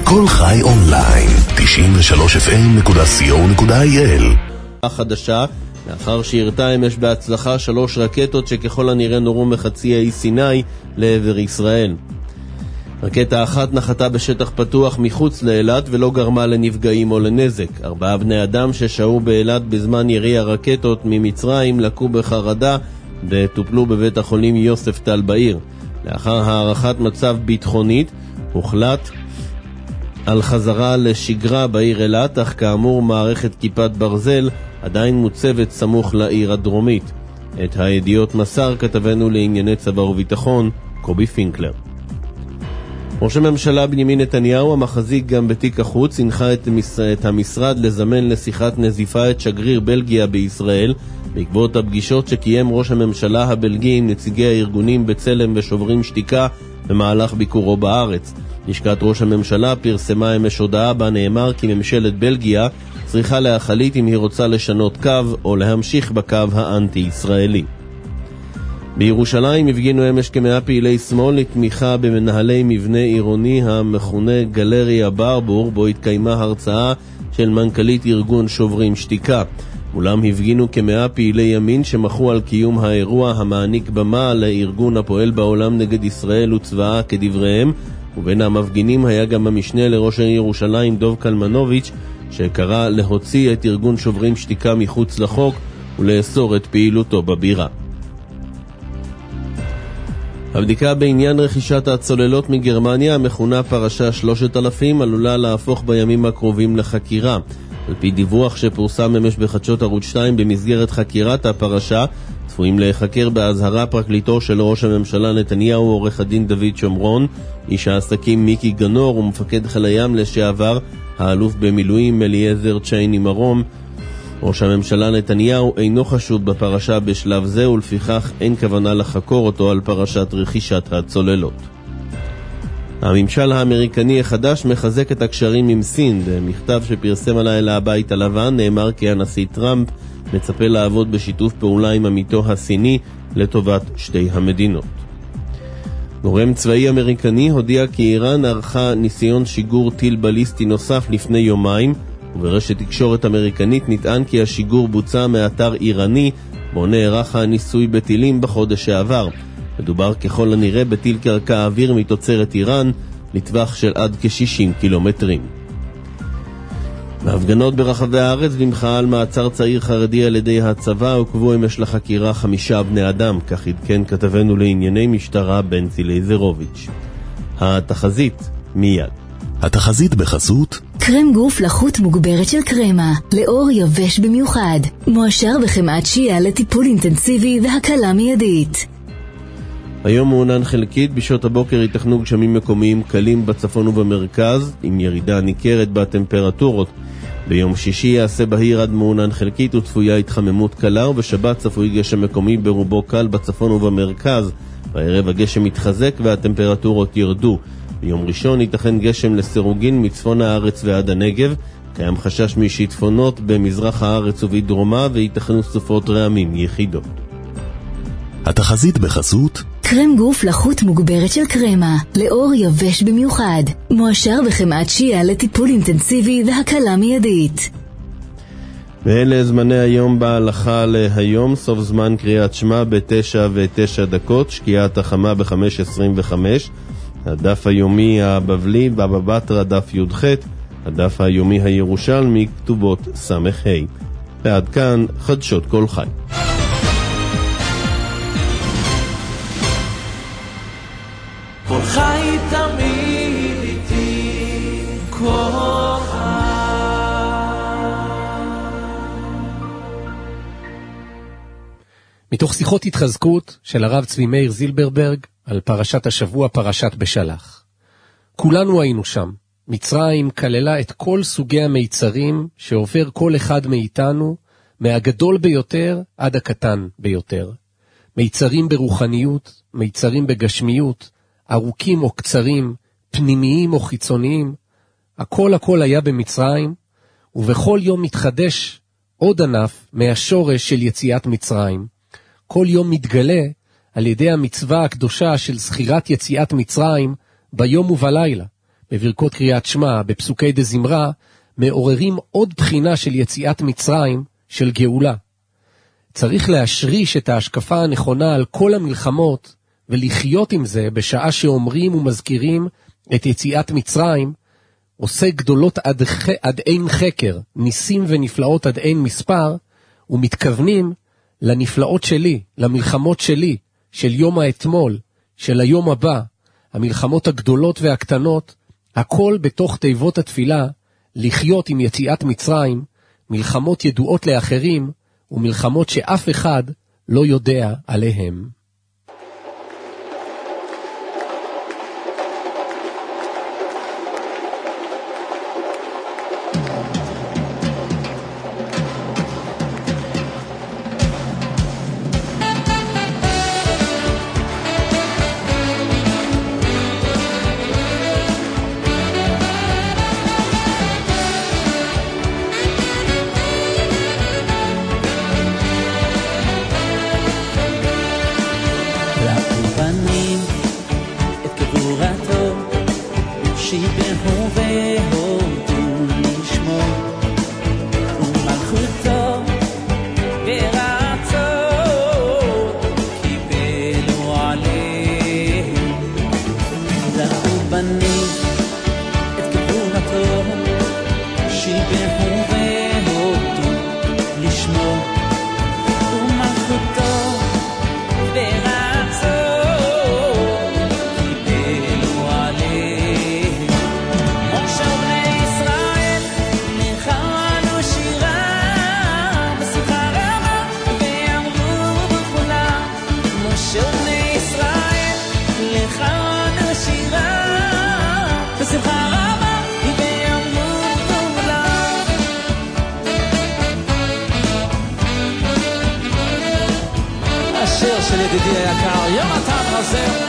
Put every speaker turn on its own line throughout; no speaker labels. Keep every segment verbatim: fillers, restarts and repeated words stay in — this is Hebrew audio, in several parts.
כל חי אונליין, תשעים ושלוש אף אם נקודה סי או נקודה איי אל.
החדשה, לאחר שהרתה אמש בהצלחה שלוש רקטות שככל הנראה נורו מחצי האי סיני לעבר ישראל. רקטה אחת נחתה בשטח פתוח מחוץ לאילת ולא גרמה לנפגעים או לנזק. ארבעה בני אדם ששהו באילת בזמן ירי הרקטות ממצרים לקו בחרדה וטופלו בבית החולים יוסף טל בעיר. לאחר הערכת מצב ביטחונית הוחלט על חזרה לשגרה בעיר אילת, אך כאמור מערכת כיפת ברזל עדיין מוצבת סמוך לעיר הדרומית. את הידיעות מסר כתבנו לענייני צבא וביטחון קובי פינקלר. ראש הממשלה בנימין נתניהו, המחזיק גם בתיק החוץ, הנחה את, את המשרד לזמן לשיחת נזיפה את שגריר בלגיה בישראל בעקבות הפגישות שקיים ראש הממשלה הבלגי עם נציגי הארגונים בצלם ושוברים שתיקה במהלך ביקורו בארץ. לשכת ראש הממשלה פרסמה אמש הודעה בה נאמר כי ממשלת בלגיה צריכה להחליט אם היא רוצה לשנות קו או להמשיך בקו האנטי-ישראלי. בירושלים הפגינו אמש כמאה פעילי שמאל לתמיכה במנהלי מבנה עירוני המכונה גלריה ברבור, בו התקיימה הרצאה של מנכ"לית ארגון שוברים שתיקה. אולם הפגינו כמאה פעילי ימין שמחו על קיום האירוע המעניק במה לארגון הפועל בעולם נגד ישראל וצבאה כדבריהם, ובין המפגינים היה גם המשנה לראש העיר ירושלים דוב קלמנוביץ', שקרא להוציא את ארגון שוברים שתיקה מחוץ לחוק ולאסור את פעילותו בבירה. הבדיקה בעניין רכישת הצוללות מגרמניה, המכונה פרשה שלושת אלפים, עלולה להפוך בימים הקרובים לחקירה. על פי דיווח שפורסם אמש בחדשות ערוץ שתיים במסגרת חקירת הפרשה, צפויים להיחקר בהזהרה פרקליטו של ראש הממשלה נתניהו עורך הדין דוד שומרון, איש העסקים מיקי גנור ומפקד חיל הים לשעבר האלוף במילואים אליעזר צ'ייני מרום. ראש הממשלה נתניהו אינו חשוד בפרשה בשלב זה, ולפיכך אין כוונה לחקור אותו על פרשת רכישת הצוללות. הממשל האמריקני החדש מחזק את הקשרים עם סין. במכתב שפרסם הלילה הבית הלבן נאמר כי הנשיא טראמפ מצפה לעבוד בשיתוף פעולה עם עמיתו הסיני לטובת שתי המדינות. גורם צבאי אמריקני הודיע כי איראן ערכה ניסיון שיגור טיל בליסטי נוסף לפני יומיים, וברשת תקשורת אמריקנית נטען כי השיגור בוצע מאתר איראני בו נערך הניסוי בטילים בחודש שעבר. מדובר ככל הנראה בטיל קרקע אוויר מתוצרת איראן לטווח של עד כ-שישים קילומטרים. בהפגנות ברחבי הארץ במחאה על מעצר צעיר חרדי על ידי הצבא עוכבו אמש לחקירה חמישה בני אדם, כך עדכן כתבנו לענייני משטרה בנצי לייזרוביץ'. התחזית מיד.
התחזית בחסות
קרם גוף לחות מוגברת של קרמה, לאור יבש במיוחד, מועשר בחמאת שיעה לטיפול אינטנסיבי והקלה מיידית.
היום מעונן חלקית, בשעות הבוקר ייתכנו גשמים מקומיים קלים בצפון ובמרכז, עם ירידה ניכרת בטמפרטורות. ביום שישי יעשה בהיר עד מעונן חלקית וצפויה התחממות קלה, ובשבת צפוי גשם מקומי ברובו קל בצפון ובמרכז. בערב הגשם יתחזק והטמפרטורות ירדו. ביום ראשון ייתכן גשם לסירוגין מצפון הארץ ועד הנגב. קיים חשש משיטפונות במזרח הארץ ובדרומה, וייתכנו סופות רעמים יחידות.
התחזית בחסות
קרם גוף לחות מוגברת של קרמה, לאור יבש במיוחד, מועשר בחמאת שיעה לטיפול אינטנסיבי והקלה מיידית.
ואלה זמני היום בהלכה להיום. סוף זמן קריאת שמע בתשע ותשע דקות, שקיעת החמה בחמש עשרים וחמש, הדף היומי הבבלי בבא בתרא דף י"ח, הדף היומי הירושלמי כתובות סמך ה'. ועד כאן חדשות כל חי.
כל חי תמיד איתי, כל חי.
מתוך שיחות התחזקות של הרב צבי מאיר זילברברג על פרשת השבוע, פרשת בשלח. כולנו היינו שם. מצרים כללה את כל סוגי המיצרים שעובר כל אחד מאיתנו, מהגדול ביותר עד הקטן ביותר. מיצרים ברוחניות, מיצרים בגשמיות, ארוכים או קצרים, פנימיים או חיצוניים, הכל הכל היה במצרים, ובכל יום מתחדש עוד ענף מהשורש של יציאת מצרים. כל יום מתגלה על ידי המצווה הקדושה של זכירת יציאת מצרים ביום ובלילה, בברכות קריאת שמע, בפסוקי דזמרה, מעוררים עוד בחינה של יציאת מצרים, של גאולה. צריך להשריש את ההשקפה הנכונה על כל המלחמות, ולחיות עם זה בשעה שאומרים ומזכירים את יציאת מצרים, עושה גדולות עד, ח... עד אין חקר, ניסים ונפלאות עד אין מספר, ומתכוונים לנפלאות שלי, למלחמות שלי, של יום האתמול, של היום הבא, המלחמות הגדולות והקטנות, הכל בתוך תיבות התפילה, לחיות עם יציאת מצרים, מלחמות ידועות לאחרים, ומלחמות שאף אחד לא יודע עליהם.
של ידידי היקר יונתן רזר.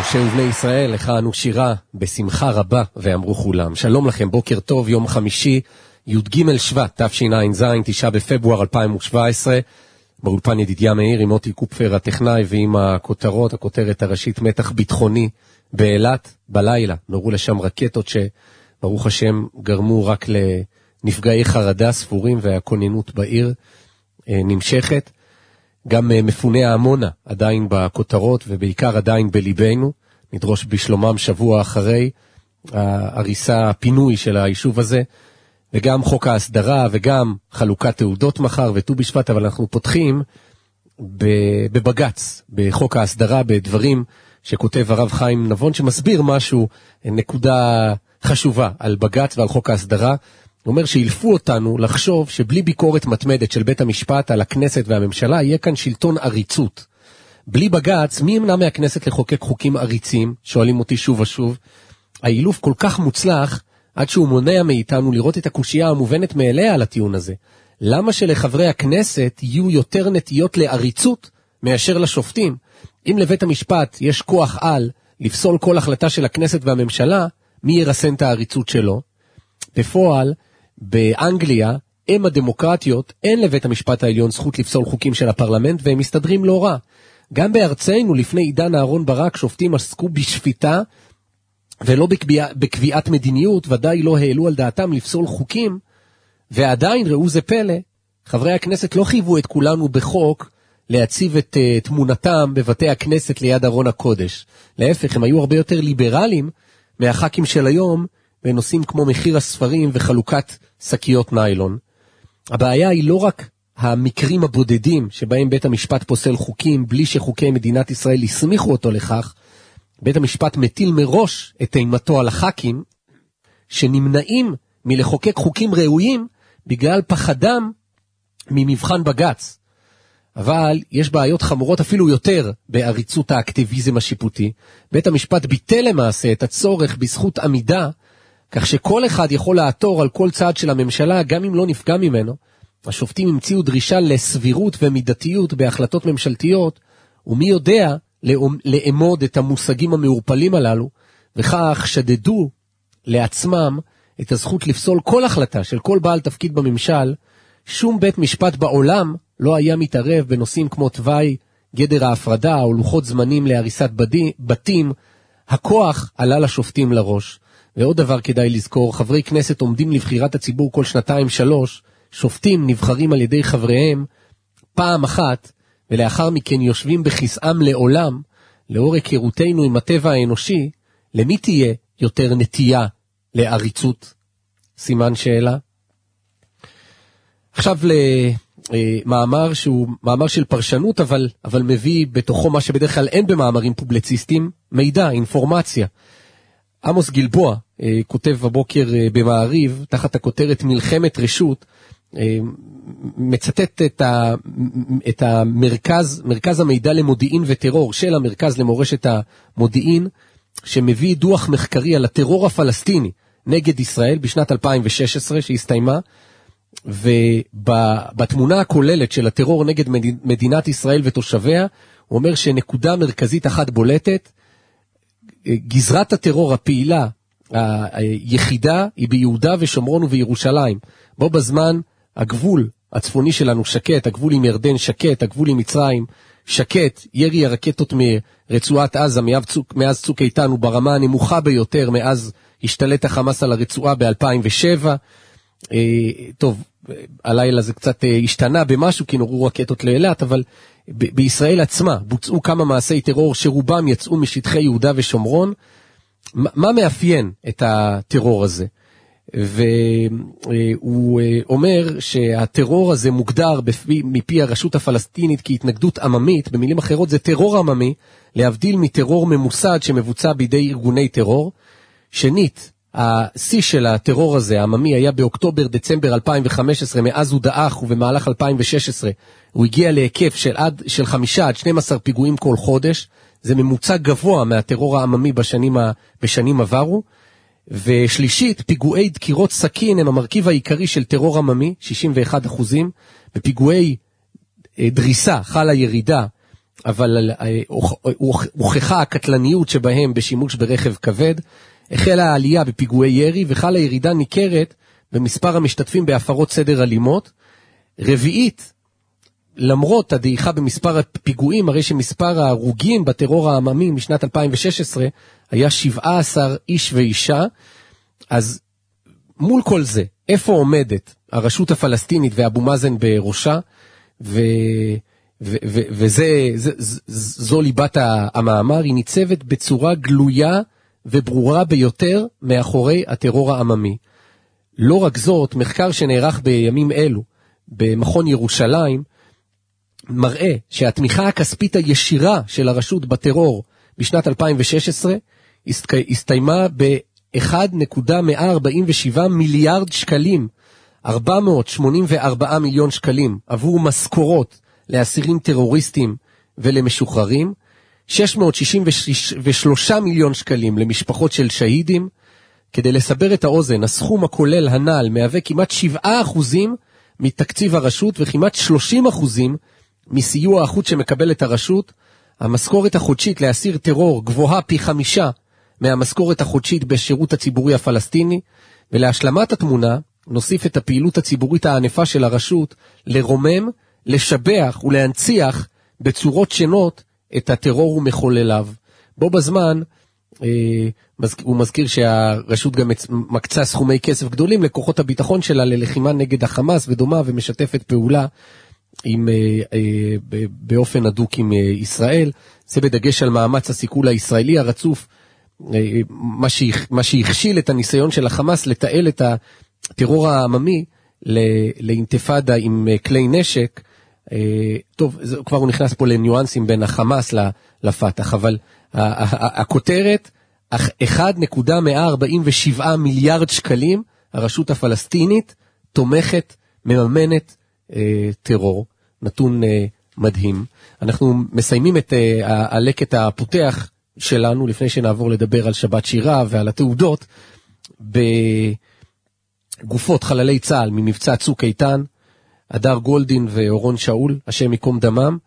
משה ובני ישראל, לך אנו שירה בשמחה רבה ואמרו כולם. שלום לכם, בוקר טוב, יום חמישי, י"ג שבט, תשע"ז, תשעה בפברואר אלפיים שבע עשרה, באולפן ידידיה מאיר עם מוטי קופפר הטכנאי ועם הכותרות, הכותרת הראשית, מתח ביטחוני באילת בלילה. נורו לשם רקטות שברוך השם גרמו רק לנפגעי חרדה ספורים, והכוננות בעיר נמשכת. גם מפוני העמונה עדיין בכותרות ובעיקר עדיין בליבנו. נדרוש בשלומם שבוע אחרי ההריסה, הפינוי של היישוב הזה, וגם חוק ההסדרה וגם חלוקת תעודות מחר וט"ו בשבט. אבל אנחנו פותחים בבגץ, בחוק ההסדרה, בדברים שכותב הרב חיים נבון, שמסביר משהו, נקודה חשובה על בגץ ועל חוק ההסדרה. הוא אומר שילפו אותנו לחשוב שבלי ביקורת מתמדת של בית המשפט על הכנסת והממשלה, יהיה כאן שלטון עריצות. בלי בגץ, מי ימנע מהכנסת לחוקק חוקים עריצים? שואלים אותי שוב ושוב. האילוף כל כך מוצלח, עד שהוא מונע מאיתנו לראות את הקושייה המובנת מאליה על הטיעון הזה. למה שלחברי הכנסת יהיו יותר נטיות לעריצות מאשר לשופטים? אם לבית המשפט יש כוח על לפסול כל החלטה של הכנסת והממשלה, מי ירסן את העריצות שלו? בפועל, באנגליה, הם הדמוקרטיות, אין לבית המשפט העליון זכות לפסול חוקים של הפרלמנט, והם מסתדרים לא רע. גם בארצנו, לפני עידן אהרון ברק, שופטים עסקו בשפיטה, ולא בקביע, בקביעת מדיניות, ודאי לא העלו על דעתם לפסול חוקים, ועדיין, ראו זה פלא, חברי הכנסת לא חייבו את כולנו בחוק, להציב את uh, תמונתם בבתי הכנסת ליד ארון הקודש. להפך, הם היו הרבה יותר ליברליים, מהח"כים של היום, בנושאים כמו מחיר הספרים וחלוקת שקיות ניילון. הבעיה היא לא רק המקרים הבודדים שבהם בית המשפט פוסל חוקים בלי שחוקי מדינת ישראל הסמיכו אותו לכך. בית המשפט מטיל מראש את אימתו על הח"כים שנמנעים מלחוקק חוקים ראויים בגלל פחדם ממבחן בגץ. אבל יש בעיות חמורות אפילו יותר בעריצות האקטיביזם השיפוטי. בית המשפט ביטל למעשה את הצורך בזכות עמידה, כך שכל אחד יכול לעתור על כל צעד של הממשלה, גם אם לא נפגע ממנו. השופטים המציאו דרישה לסבירות ומידתיות בהחלטות ממשלתיות, ומי יודע לאמוד את המושגים המעורפלים הללו, וכך שדדו לעצמם את הזכות לפסול כל החלטה של כל בעל תפקיד בממשל. שום בית משפט בעולם לא היה מתערב בנושאים כמו תוואי גדר ההפרדה או לוחות זמנים להריסת בתים. הכוח עלה לשופטים לראש. ועוד דבר כדאי לזכור, חברי כנסת עומדים לבחירת הציבור כל שנתיים שלוש, שופטים נבחרים על ידי חבריהם פעם אחת, ולאחר מכן יושבים בכיסאם לעולם. לאור היכרותנו עם הטבע האנושי, למי תהיה יותר נטייה לעריצות? סימן שאלה. עכשיו למאמר שהוא מאמר של פרשנות, אבל, אבל מביא בתוכו מה שבדרך כלל אין במאמרים פובלציסטיים, מידע, אינפורמציה. עמוס גלבוע כותב בבוקר במעריב, תחת הכותרת מלחמת רשות, מצטט את, ה, את המרכז, מרכז המידע למודיעין וטרור של המרכז למורשת המודיעין, שמביא דוח מחקרי על הטרור הפלסטיני נגד ישראל בשנת אלפיים ושש עשרה שהסתיימה, ובתמונה הכוללת של הטרור נגד מדינת ישראל ותושביה, הוא אומר שנקודה מרכזית אחת בולטת, גזרת הטרור הפעילה היחידה היא ביהודה ושומרון ובירושלים. בו בזמן הגבול הצפוני שלנו שקט, הגבול עם ירדן שקט, הגבול עם מצרים שקט. ירי הרקטות מרצועת עזה מאז צוק איתן הוא ברמה הנמוכה ביותר מאז השתלט החמאס על הרצועה ב-אלפיים ושבע. טוב, הלילה זה קצת השתנה במשהו כי נורו רקטות לאילת, אבל ב- בישראל עצמה בוצעו כמה מעשי טרור שרובם יצאו משטחי יהודה ושומרון. מה מאפיין את הטרור הזה? והוא אומר שהטרור הזה מוגדר בפי, מפי הרשות הפלסטינית כהתנגדות עממית. במילים אחרות זה טרור עממי, להבדיל מטרור ממוסד שמבוצע בידי ארגוני טרור. שנית, השיא של הטרור הזה, העממי, היה באוקטובר דצמבר אלפיים וחמש עשרה, מאז הוא דאח, ובמהלך אלפיים ושש עשרה הוא הגיע להיקף של, עד, של חמישה עד שנים עשר פיגועים כל חודש. זה ממוצע גבוה מהטרור העממי בשנים, בשנים עברו. ושלישית, פיגועי דקירות סכין הם המרכיב העיקרי של טרור עממי, שישים ואחד אחוזים. בפיגועי דריסה חלה ירידה אבל הוכחה הקטלניות שבהם בשימוש ברכב כבד, החלה העלייה בפיגועי ירי וחלה ירידה ניכרת במספר המשתתפים בהפרות סדר אלימות. רביעית, למרות הדעיכה במספר הפיגועים, הרי שמספר ההרוגים בטרור העממי משנת אלפיים ושש עשרה היה שבעה עשר איש ואישה. אז מול כל זה, איפה עומדת הרשות הפלסטינית ואבו מאזן בראשה, ו... ו- ו- וזה זה, זה, זו ליבת המאמר, היא ניצבת בצורה גלויה וברורה ביותר מאחורי הטרור העממי. לא רק זאת, מחקר שנערך בימים אלו במכון ירושלים מראה שהתמיכה הכספית הישירה של הרשות בטרור בשנת אלפיים ושש עשרה הסתיימה ב-אחד נקודה מאה ארבעים ושבעה מיליארד שקלים, ארבע מאות שמונים וארבעה מיליון שקלים עבור משכורות לאסירים טרוריסטים ולמשוחררים, שש מאות שישים ושלושה מיליון שקלים למשפחות של שהידים. כדי לסבר את האוזן, הסכום הכולל הנ"ל מהווה כמעט שבעה אחוזים מתקציב הרשות וכמעט שלושים אחוזים מסיוע החוץ שמקבלת הרשות. המשכורת החודשית לאסיר טרור גבוהה פי חמישה מהמשכורת החודשית בשירות הציבורי הפלסטיני. ולהשלמת התמונה נוסיף את הפעילות הציבורית הענפה של הרשות לרומם, לשבח ולהנציח בצורות שונות את הטרור ומחולליו. בו בזמן אה, הוא מזכיר שהרשות גם מקצה סכומי כסף גדולים לכוחות הביטחון שלה ללחימה נגד החמאס ודומה, ומשתפת פעולה עם, אה, אה, באופן הדוק עם אה, ישראל. זה בדגש על מאמץ הסיכול הישראלי הרצוף, אה, מה, שהכ, מה שהכשיל את הניסיון של החמאס לתעל את הטרור העממי לאינתיפאדה עם כלי נשק. טוב, כבר הוא נכנס פה לניואנסים בין החמאס לפתח, אבל הכותרת, אחד נקודה מאה ארבעים ושבעה מיליארד שקלים, הרשות הפלסטינית תומכת, מממנת טרור. נתון מדהים. אנחנו מסיימים את הלקט הפותח שלנו, לפני שנעבור לדבר על שבת שירה ועל התעודות, בגופות חללי צה"ל ממבצע צוק איתן, הדר גולדין ואורון שאול, השם יקום דמם.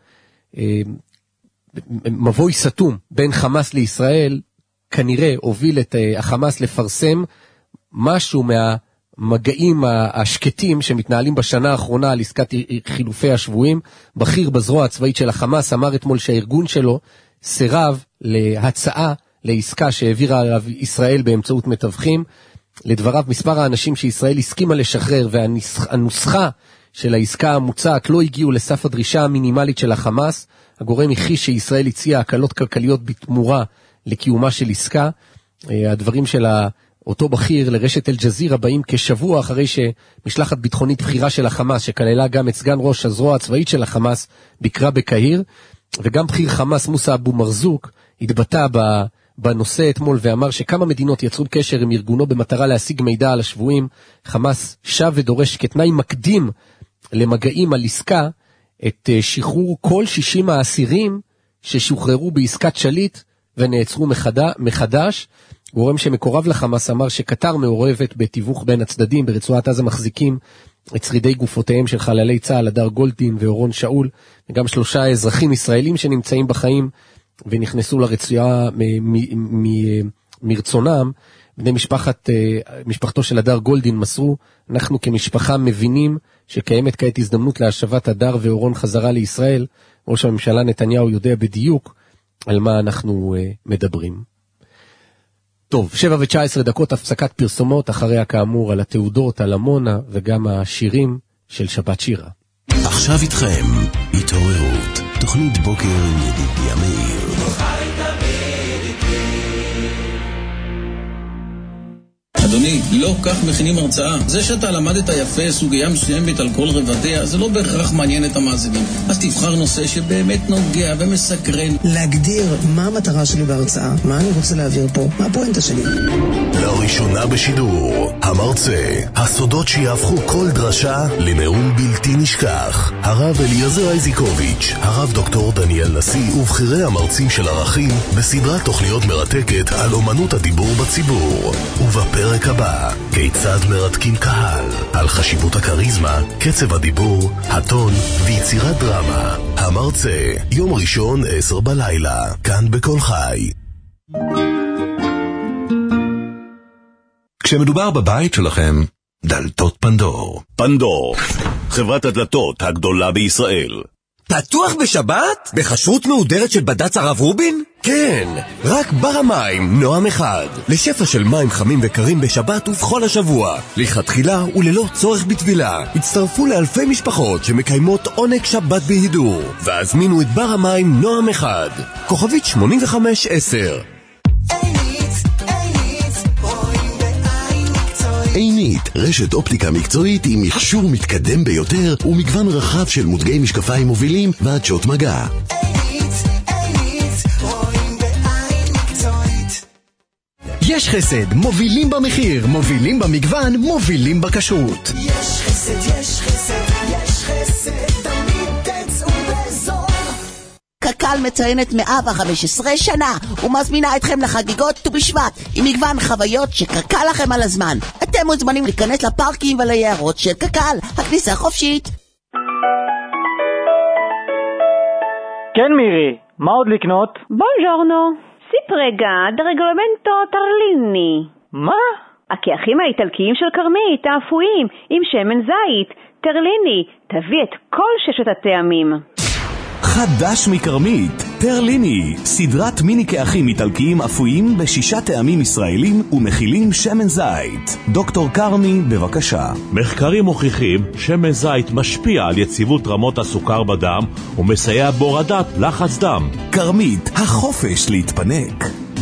מבוי סתום בין חמאס לישראל כנראה הוביל את החמאס לפרסם משהו מהמגעים השקטים שמתנהלים בשנה האחרונה על עסקת חילופי השבויים. בכיר בזרוע הצבאית של החמאס אמר אתמול שהארגון שלו סירב להצעה לעסקה שהעבירה עליו ישראל באמצעות מתווכים. לדבריו, מספר האנשים שישראל הסכימה לשחרר והנוסחה של העסקה המוצעת לא הגיעו לסף הדרישה המינימלית של החמאס. הגורם הכחיש שישראל הציעה הקלות כלכליות בתמורה לקיומה של עסקה. הדברים של אותו בכיר לרשת אל-ג'זירה באים כשבוע אחרי שמשלחת ביטחונית בחירה של החמאס, שכללה גם את סגן ראש הזרוע הצבאית של החמאס, ביקרה בקהיר, וגם בכיר חמאס מוסא אבו מרזוק התבטא בנושא אתמול ואמר שכמה מדינות יצרו קשר עם ארגונו במטרה להשיג מידע על השבויים. חמאס שב ודורש כתנאי מקדים למגעים על עסקה את שחרור כל שישים האסירים ששוחררו בעסקת שליט ונעצרו מחדש. גורם שמקורב לחמאס אמר שקטר מעורבת בתיווך בין הצדדים. ברצועת עזה מחזיקים את שרידי גופותיהם של חללי צה"ל, הדר גולדין ואורון שאול, וגם שלושה אזרחים ישראלים שנמצאים בחיים ונכנסו לרצועה מרצונם. בני משפחת, משפחתו של הדר גולדין מסרו, אנחנו כמשפחה מבינים שקיימת כעת הזדמנות להשבת הדר ואורון חזרה לישראל. ראש הממשלה נתניהו יודע בדיוק על מה אנחנו מדברים. טוב, שבע ותשע עשרה דקות הפסקת פרסומות, אחריה כאמור על התעודות, על עמונה וגם השירים של שבת שירה.
עכשיו איתכם, התעוררות, תוכנית בוקר עם ידידיה מאיר.
אדוני, לא כך מכינים הרצאה. זה שאתה למדת יפה סוגיה מסוימת על כל רבדיה, זה לא בהכרח מעניין את המאזינים. אז תבחר נושא שבאמת נוגע ומסקרן.
להגדיר מה המטרה שלי בהרצאה, מה אני רוצה להעביר פה, מה הפואנטה שלי.
לראשונה בשידור, המרצה, הסודות שיהפכו כל דרשה לנאום בלתי נשכח. הרב אליעזר איזיקוביץ', הרב דוקטור דניאל נשיא ובחירי המרצים של ערכים בסדרת תוכניות מרתקת על אומנות הדיבור בציבור. ובפרק הבא, כיצד מרתקים קהל, על חשיבות הקריזמה, קצב הדיבור, הטון ויצירת דרמה. המרצה, יום ראשון עשר בלילה, כאן בכל חי. כשמדובר בבית שלכם, דלתות פנדור.
פנדור, חברת הדלתות הגדולה בישראל.
פתוח בשבת? בחשרות מהודרת של בד"ץ הרב רובין? כן, רק בר המים, נועם אחד. לשפע של מים חמים וקרים בשבת ובכל השבוע. לכתחילה וללא צורך בטבילה. הצטרפו לאלפי משפחות שמקיימות עונג שבת בהידור. והזמינו את בר המים נועם אחד. כוכבית שמונים וחמש עשר.
עינית, רשת אופטיקה מקצועית עם מכשור מתקדם ביותר ומגוון רחב של מותגי משקפיים מובילים ועדשות מגע. עינית, עינית, רואים בעין מקצועית.
יש חסד, מובילים במחיר, מובילים במגוון, מובילים בכשרות.
יש חסד, יש חסד, יש חסד, תמיד תצאו באזור. קק"ל מציינת מאה וחמש עשרה שנה ומזמינה אתכם לחגיגות ט"ו בשבט עם מגוון חוויות שקק"ל לכם על הזמן. אתם מוזמנים להיכנס לפארקים וליערות של קק"ל, הכניסה חופשית.
כן מירי, מה עוד לקנות?
בונג'ורנו, si prega del regolamento Tarlini.
מה?
הכיחים האיטלקיים של קרמית, האפויים, עם שמן זית, טרליני, תביא את כל ששת הטעמים.
חדש מקרמית, טרליני, סדרת מיני כאחים איטלקיים אפויים בשישה טעמים ישראלים ומכילים שמן זית. דוקטור קרמי, בבקשה.
מחקרים מוכיחים שמן זית משפיע על יציבות רמות הסוכר בדם ומסייע בהורדת לחץ דם.
קרמית, החופש להתפנק.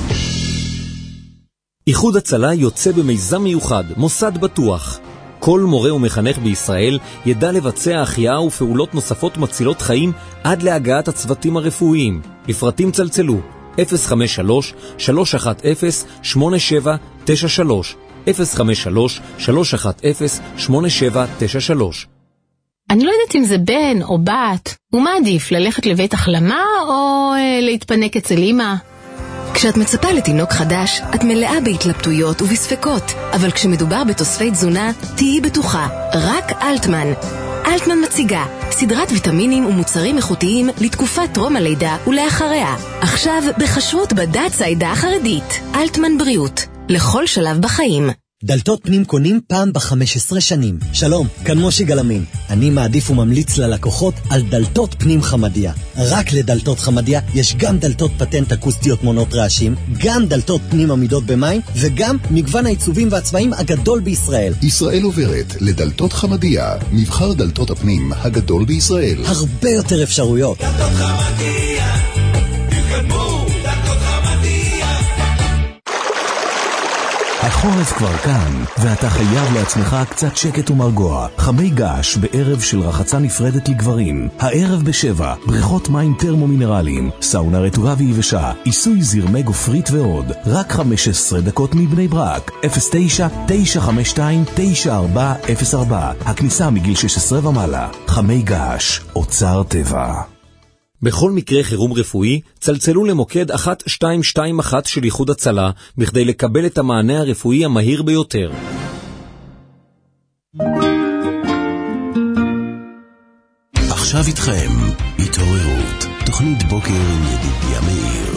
איחוד הצלה יוצא במיזם מיוחד, מוסד בטוח. כל מורה ומחנך בישראל ידע לבצע החייאה ופעולות נוספות מצילות חיים עד להגעת הצוותים הרפואיים. לפרטים צלצלו אפס חמש שלוש שלוש אחת אפס שמונה שבע תשע שלוש אפס חמש שלוש שלוש אחת אפס שמונה שבע תשע שלוש.
אני לא יודעת אם זה בן או בת, ומה עדיף, ללכת לבית החלמה או אה, להתפנק אצל אמא?
כשאת מצפה לתינוק חדש, את מלאה בהתלבטויות ובספקות, אבל כשמדובר בתוספי תזונה, תהיי בטוחה, רק אלטמן. אלטמן מציגה סדרת ויטמינים ומוצרים איכותיים לתקופת טרום הלידה ולאחריה. עכשיו בחשרות בד"ץ העדה החרדית. אלטמן בריאות, לכל שלב בחיים.
דלתות פנים קונים פעם ב-חמש עשרה שנים. שלום, כאן מושי גלמין. אני מעדיף וממליץ ללקוחות על דלתות פנים חמדיה. רק לדלתות חמדיה יש גם דלתות פטנט אקוסטיות מונות רעשים, גם דלתות פנים עמידות במים, וגם מגוון העיצובים והצבעים הגדול בישראל.
ישראל עוברת לדלתות חמדיה, מבחר דלתות הפנים הגדול בישראל.
הרבה יותר אפשרויות.
דלתות חמדיה, תתקדמו, דלתות חמדיה.
החורף כבר כאן, ואתה חייב לעצמך קצת שקט ומרגוע. חמי געש בערב של רחצה נפרדת לגברים. הערב בשבע, בריכות מים טרמו-מינרליים, סאונה רטובה ויבשה, עיסוי זרמי גופרית ועוד. רק חמש עשרה דקות מבני ברק. אפס תשע תשע חמש שתיים תשע ארבע אפס ארבע. הכניסה מגיל שש עשרה ומעלה. חמי געש, אוצר טבע.
בכל מקרה חירום רפואי, צלצלו למוקד אחת שתיים שתיים אחת של איחוד הצלה, בכדי לקבל את המענה הרפואי המהיר ביותר.
עכשיו איתכם, התעוררות, תוכנית בוקר עם ידידיה מאיר.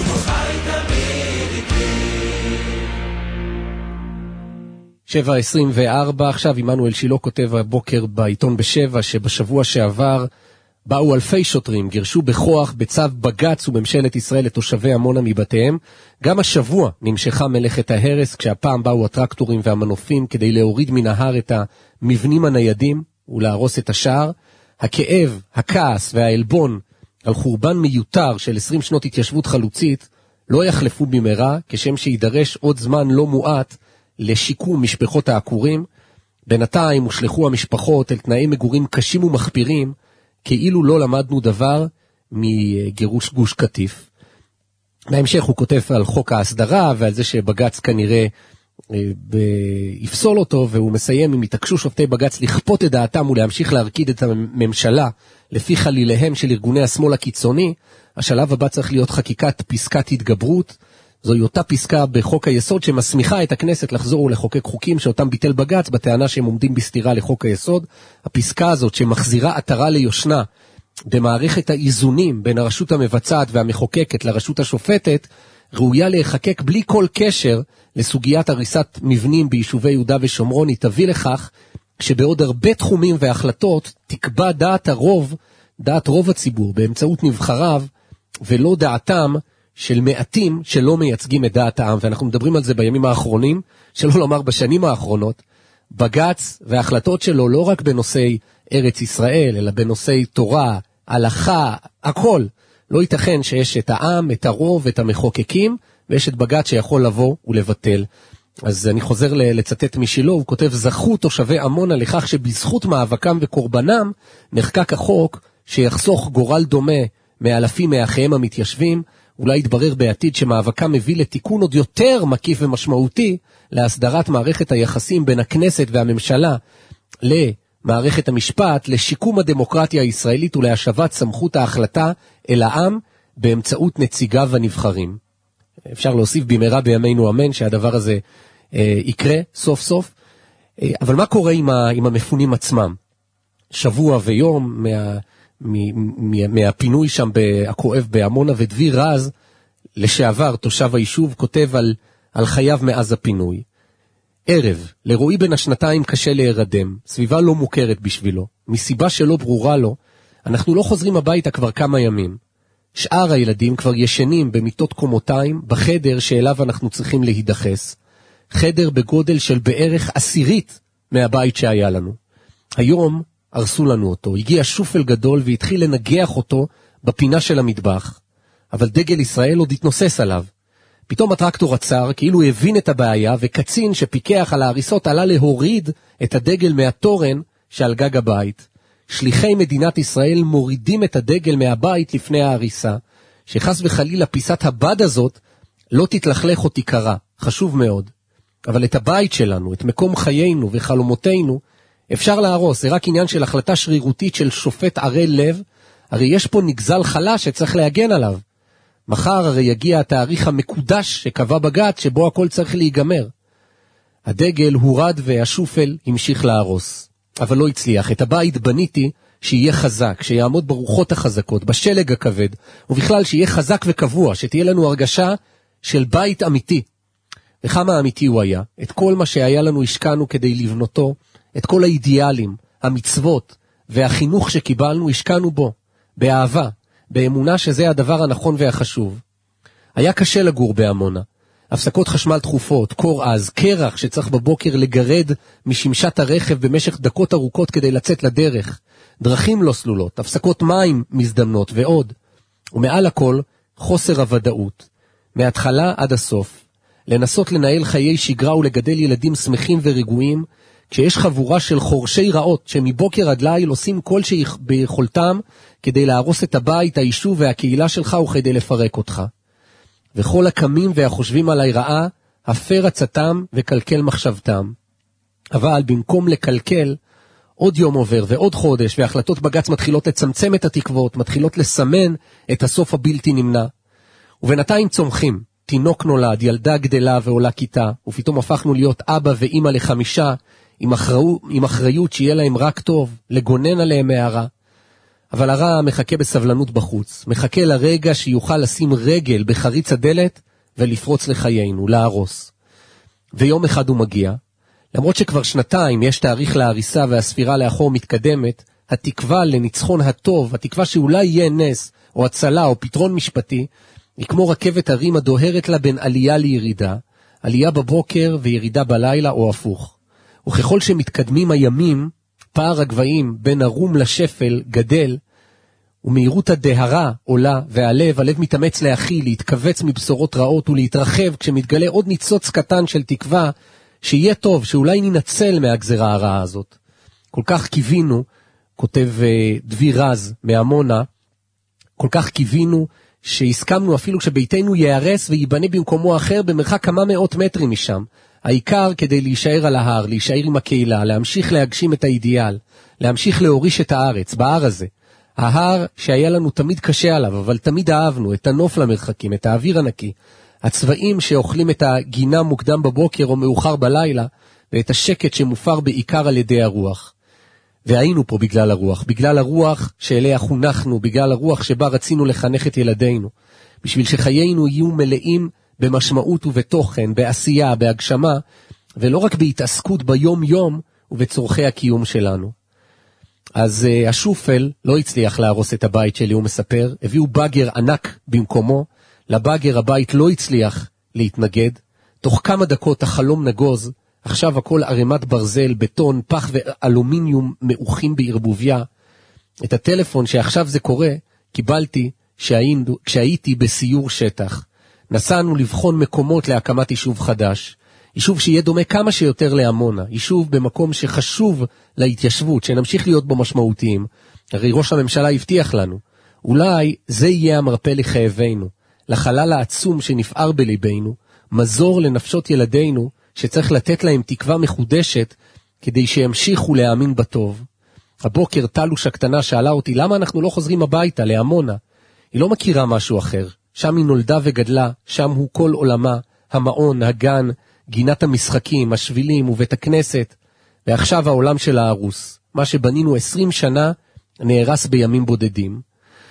שבע עשרים וארבע, עכשיו עמנואל שילה כותב הבוקר בעיתון בשבע, שבשבוע שעבר באו אלפי שוטרים, גירשו בכוח בצו בג"ץ וממשלת ישראל לתושבי עמונה מבתיהם. גם השבוע נמשכה מלאכת ההרס, כשהפעם באו הטרקטורים והמנופים כדי להוריד מן ההר את המבנים הניידים ולהרוס את השער. הכאב, הכעס והאלבון על חורבן מיותר של עשרים שנות התיישבות חלוצית לא יחלפו במהרה, כשם שידרש עוד זמן לא מועט לשיקום משפחות העקורים. בינתיים הושלחו המשפחות אל תנאי מגורים קשים ומחפירים, כאילו לא למדנו דבר מגירוש גוש קטיף. בהמשך הוא כותב על חוק ההסדרה ועל זה שבג"ץ כנראה יפסול אותו, והוא מסיים אם יתעקשו שופטי בג"ץ לכפות את דעתם ולהמשיך להרכיד את הממשלה לפי חליליהם של ארגוני השמאל הקיצוני, השלב הבא צריך להיות חקיקת פסקת התגברות. זוהי אותה פסקה בחוק היסוד שמסמיכה את הכנסת לחזור ולחוקק חוקים שאותם ביטל בג"ץ בטענה שהם עומדים בסתירה לחוק היסוד. הפסקה הזאת שמחזירה עטרה ליושנה במערכת האיזונים בין הרשות המבצעת והמחוקקת לרשות השופטת, ראויה להיחקק בלי כל קשר לסוגיית הריסת מבנים ביישובי יהודה ושומרון. היא תביא לכך שבעוד הרבה תחומים והחלטות תקבע דעת הרוב, דעת רוב הציבור באמצעות נבחריו, ולא דעתם של מעטים שלא מייצגים את דעת העם. ואנחנו מדברים על זה בימים האחרונים, שלא לומר בשנים האחרונות. בג"ץ וההחלטות שלו לא רק בנושאי ארץ ישראל, אלא בנושאי תורה, הלכה, הכל. לא ייתכן שיש את העם, את הרוב, את המחוקקים, ויש את בג"ץ שיכול לבוא ולבטל. אז אני חוזר לצטט משילו, הוא כותב, זכו תושבי עמונה לכך שבזכות מאבקם וקורבנם, נחקק החוק שיחסוך גורל דומה מאלפים מאחיהם המתיישבים. אולי יתברר בעתיד שמאבקם מביא לתיקון עוד יותר מקיף ומשמעותי, להסדרת מערכת היחסים בין הכנסת והממשלה למערכת המשפט, לשיקום הדמוקרטיה הישראלית ולהשבת סמכות ההחלטה אל העם באמצעות נציגיו הנבחרים. אפשר להוסיף במהרה בימינו אמן שהדבר הזה אה, יקרה סוף סוף. אה, אבל מה קורה עם, ה, עם המפונים עצמם? שבוע ויום מה, מ, מ, מהפינוי שם הכואב בעמונה, ודביר רז לשעבר תושב היישוב כותב על, על חייו מאז הפינוי. ערב, לרועי בן השנתיים קשה להירדם, סביבה לא מוכרת בשבילו, מסיבה שלא ברורה לו, אנחנו לא חוזרים הביתה כבר כמה ימים. שאר הילדים כבר ישנים במיטות קומותיים, בחדר שאליו אנחנו צריכים להידחס. חדר בגודל של בערך עשירית מהבית שהיה לנו. היום הרסו לנו אותו, הגיע שופל גדול והתחיל לנגח אותו בפינה של המטבח. אבל דגל ישראל עוד התנוסס עליו. פתאום הטרקטור עצר, כאילו הבין את הבעיה, וקצין שפיקח על ההריסות עלה להוריד את הדגל מהתורן שעל גג הבית. שליחי מדינת ישראל מורידים את הדגל מהבית לפני ההריסה, שחס וחלילה פיסת הבד הזאת לא תתלכלך או תיקרה, חשוב מאוד. אבל את הבית שלנו, את מקום חיינו וחלומותינו, אפשר להרוס, זה רק עניין של החלטה שרירותית של שופט ערי לב, הרי יש פה נגזל חלש שצריך להגן עליו. מחר הרי יגיע התאריך המקודש שקבע בג"ץ שבו הכל צריך להיגמר. הדגל הורד והשופל המשיך להרוס. אבל לא הצליח. את הבית בניתי שיהיה חזק, שיעמוד ברוחות החזקות, בשלג הכבד, ובכלל שיהיה חזק וקבוע, שתהיה לנו הרגשה של בית אמיתי. וכמה אמיתי הוא היה. את כל מה שהיה לנו השקענו כדי לבנותו, את כל האידיאלים, המצוות והחינוך שקיבלנו השקענו בו, באהבה, באמונה שזה הדבר הנכון והחשוב. היה קשה לגור בעמונה. הפסקות חשמל תכופות, קור עז, קרח שצריך בבוקר לגרד משמשת הרכב במשך דקות ארוכות כדי לצאת לדרך, דרכים לא סלולות, הפסקות מים מזדמנות ועוד. ומעל הכל, חוסר הוודאות. מההתחלה עד הסוף. לנסות לנהל חיי שגרה ולגדל ילדים שמחים ורגועים, כשיש חבורה של חורשי רעות שמבוקר עד ליל עושים כל שביכולתם כדי להרוס את הבית, היישוב והקהילה שלך וכדי לפרק אותך. וכל הקמים והחושבים עליי רעה, הפר עצתם וקלקל מחשבתם. אבל במקום לקלקל, עוד יום עובר ועוד חודש, והחלטות בג"ץ מתחילות לצמצם את התקוות, מתחילות לסמן את הסוף הבלתי נמנע. ובינתיים צומחים, תינוק נולד, ילדה גדלה ועולה כיתה, ופתאום הפכנו להיות אבא ואמא לחמישה, עם, אחראו, עם אחריות שיהיה להם רק טוב, לגונן עליהם מהרע. אבל הרע מחכה בסבלנות בחוץ, מחכה לרגע שיוכל לשים רגל בחריץ הדלת ולפרוץ לחיינו, להרוס. ויום אחד הוא מגיע, למרות שכבר שנתיים יש תאריך להריסה והספירה לאחור מתקדמת, התקווה לניצחון הטוב, התקווה שאולי יהיה נס או הצלה או פתרון משפטי, היא כמו רכבת הרים הדוהרת לה בין עלייה לירידה, עלייה בבוקר וירידה בלילה או הפוך. וככל שמתקדמים הימים, פער הגבהים בין הרום לשפל גדל, ומהירות הדהרה עולה, והלב, הלב מתאמץ להכיל, להתכווץ מבשורות רעות ולהתרחב כשמתגלה עוד ניצוץ קטן של תקווה, שיהיה טוב, שאולי ננצל מהגזרה הרעה הזאת. כל כך קיווינו, כותב דביר רז מעמונה, כל כך קיווינו שהסכמנו אפילו שביתנו יערס ויבנה במקומו אחר במרחק כמה מאות מטרים משם. העיקר כדי להישאר על ההר, להישאר עם הקהילה, להמשיך להגשים את האידיאל, להמשיך להוריש את הארץ, בהר הזה. ההר שהיה לנו תמיד קשה עליו, אבל תמיד אהבנו, את הנוף למרחקים, את האוויר הנקי, הצבעים שאוכלים את הגינה מוקדם בבוקר או מאוחר בלילה, ואת השקט שמופר בעיקר על ידי הרוח. והיינו פה בגלל הרוח, בגלל הרוח שאליה חונכנו, בגלל הרוח שבה רצינו לחנך את ילדינו, בשביל שחיינו יהיו מלאים במשמעות ובתוכן, בעשייה, בהגשמה, ולא רק בהתעסקות ביום יום ובצורכי הקיום שלנו. אז uh, השופל לא הצליח להרוס את הבית שלי, הוא מספר, הביאו בגר ענק במקומו, לבגר הבית לא הצליח להתנגד, תוך כמה דקות החלום נגוז, עכשיו הכל ערימת ברזל, בטון, פח ואלומיניום מאוחים בערבוביה. את הטלפון שעכשיו זה קורה, קיבלתי כשהיינו, כשהייתי בסיור שטח. נסענו לבחון מקומות להקמת יישוב חדש, יישוב שיהיה דומה כמה שיותר לעמונה, יישוב במקום שחשוב להתיישבות, שנמשיך להיות בו משמעותיים. הרי ראש הממשלה הבטיח לנו, אולי זה יהיה המרפא לכאבינו, לחלל העצום שנפער בליבנו, מזור לנפשות ילדינו, שצריך לתת להם תקווה מחודשת, כדי שימשיכו להאמין בטוב. הבוקר טלוש הקטנה שאלה אותי, למה אנחנו לא חוזרים הביתה, לעמונה? היא לא מכירה משהו אחר. שם היא נולדה וגדלה, שם הוא כל עולמה, המעון, הגן, גינת המשחקים, השבילים ובית הכנסת, ועכשיו העולם של ההרוס. מה שבנינו עשרים שנה נהרס בימים בודדים.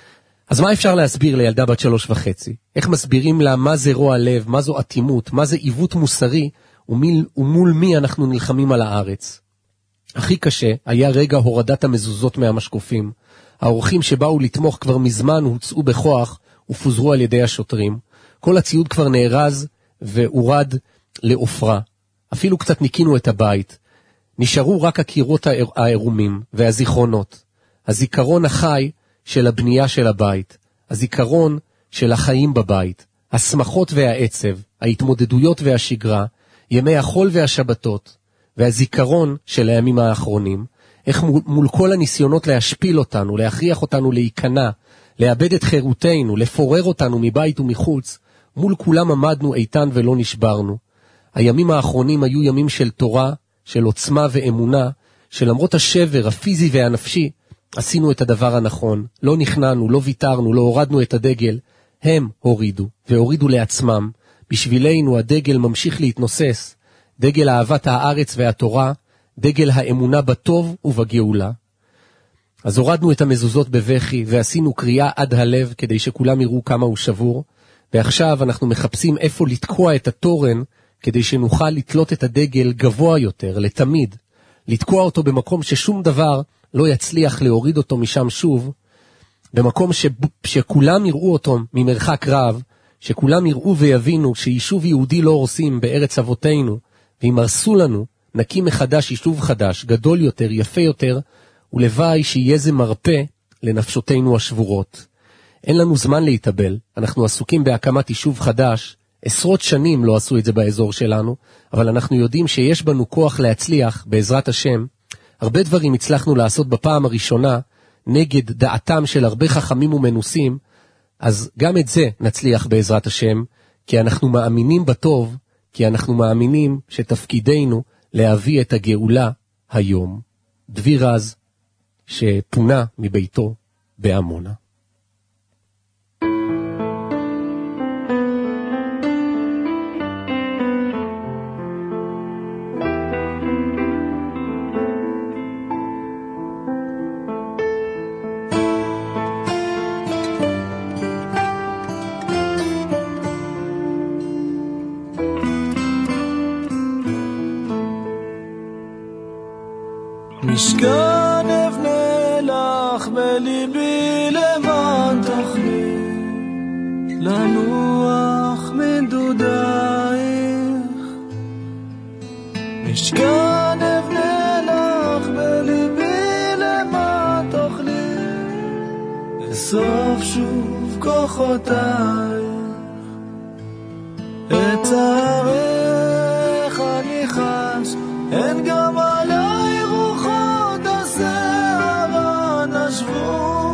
אז מה אפשר להסביר לילדה בת שלוש וחצי? איך מסבירים לה מה זה רוע לב, מה זו אטימות, מה זה עיוות מוסרי, ומיל, ומול מי אנחנו נלחמים על הארץ? הכי קשה היה רגע הורדת המזוזות מהמשקופים. האורחים שבאו לתמוך כבר מזמן הוצאו בכוח ופוזרו על ידי השוטרים. כל הציוד כבר נארז והורד לאופרה. אפילו קצת ניקינו את הבית. נשארו רק הקירות העירומים והזיכרונות. הזיכרון החי של הבנייה של הבית. הזיכרון של החיים בבית. השמחות והעצב, ההתמודדויות והשגרה, ימי החול והשבתות, והזיכרון של הימים האחרונים, איך מול, מול כל הניסיונות להשפיל אותנו, להכריח אותנו להיכנע, לאבד את חירותנו, לפורר אותנו מבית ומחוץ, מול כולם עמדנו איתן ולא נשברנו. הימים האחרונים היו ימים של תורה, של עוצמה ואמונה, שלמרות השבר הפיזי והנפשי, עשינו את הדבר הנכון, לא נכנענו, לא ויתרנו, לא הורדנו את הדגל, הם הורידו, והורידו לעצמם. בשבילנו הדגל ממשיך להתנוסס, דגל אהבת הארץ והתורה, דגל האמונה בטוב ובגאולה. אז הורדנו את המזוזות בבכי ועשינו קריאה עד הלב כדי שכולם יראו כמה הוא שבור, ועכשיו אנחנו מחפשים איפה לתקוע את התורן כדי שנוכל לתלות את הדגל גבוה יותר, לתמיד, לתקוע אותו במקום ששום דבר לא יצליח להוריד אותו משם שוב, במקום ש... שכולם יראו אותו ממרחק רב, שכולם יראו ויבינו שיישוב יהודי לא הורסים בארץ אבותינו, ואם הרסו לנו, נקים מחדש יישוב חדש, גדול יותר, יפה יותר, ולוואי שיהיה זה מרפא לנפשותינו השבורות. אין לנו זמן להתאבל, אנחנו עסוקים בהקמת יישוב חדש, עשרות שנים לא עשו את זה באזור שלנו, אבל אנחנו יודעים שיש בנו כוח להצליח, בעזרת השם. הרבה דברים הצלחנו לעשות בפעם הראשונה, נגד דעתם של הרבה חכמים ומנוסים, אז גם את זה נצליח בעזרת השם, כי אנחנו מאמינים בטוב, כי אנחנו מאמינים שתפקידנו להביא את הגאולה היום. דבי רז, שפונה מביתו בעמונה.
משכן אבנה לך בליבי למען תוכלי לנוח מדודייך. משכן אבנה לך בליבי למען תוכלי לסוף שוב כוחותייך. את צערך אני חש, אין גם עליי רוחות הסערה נשבו.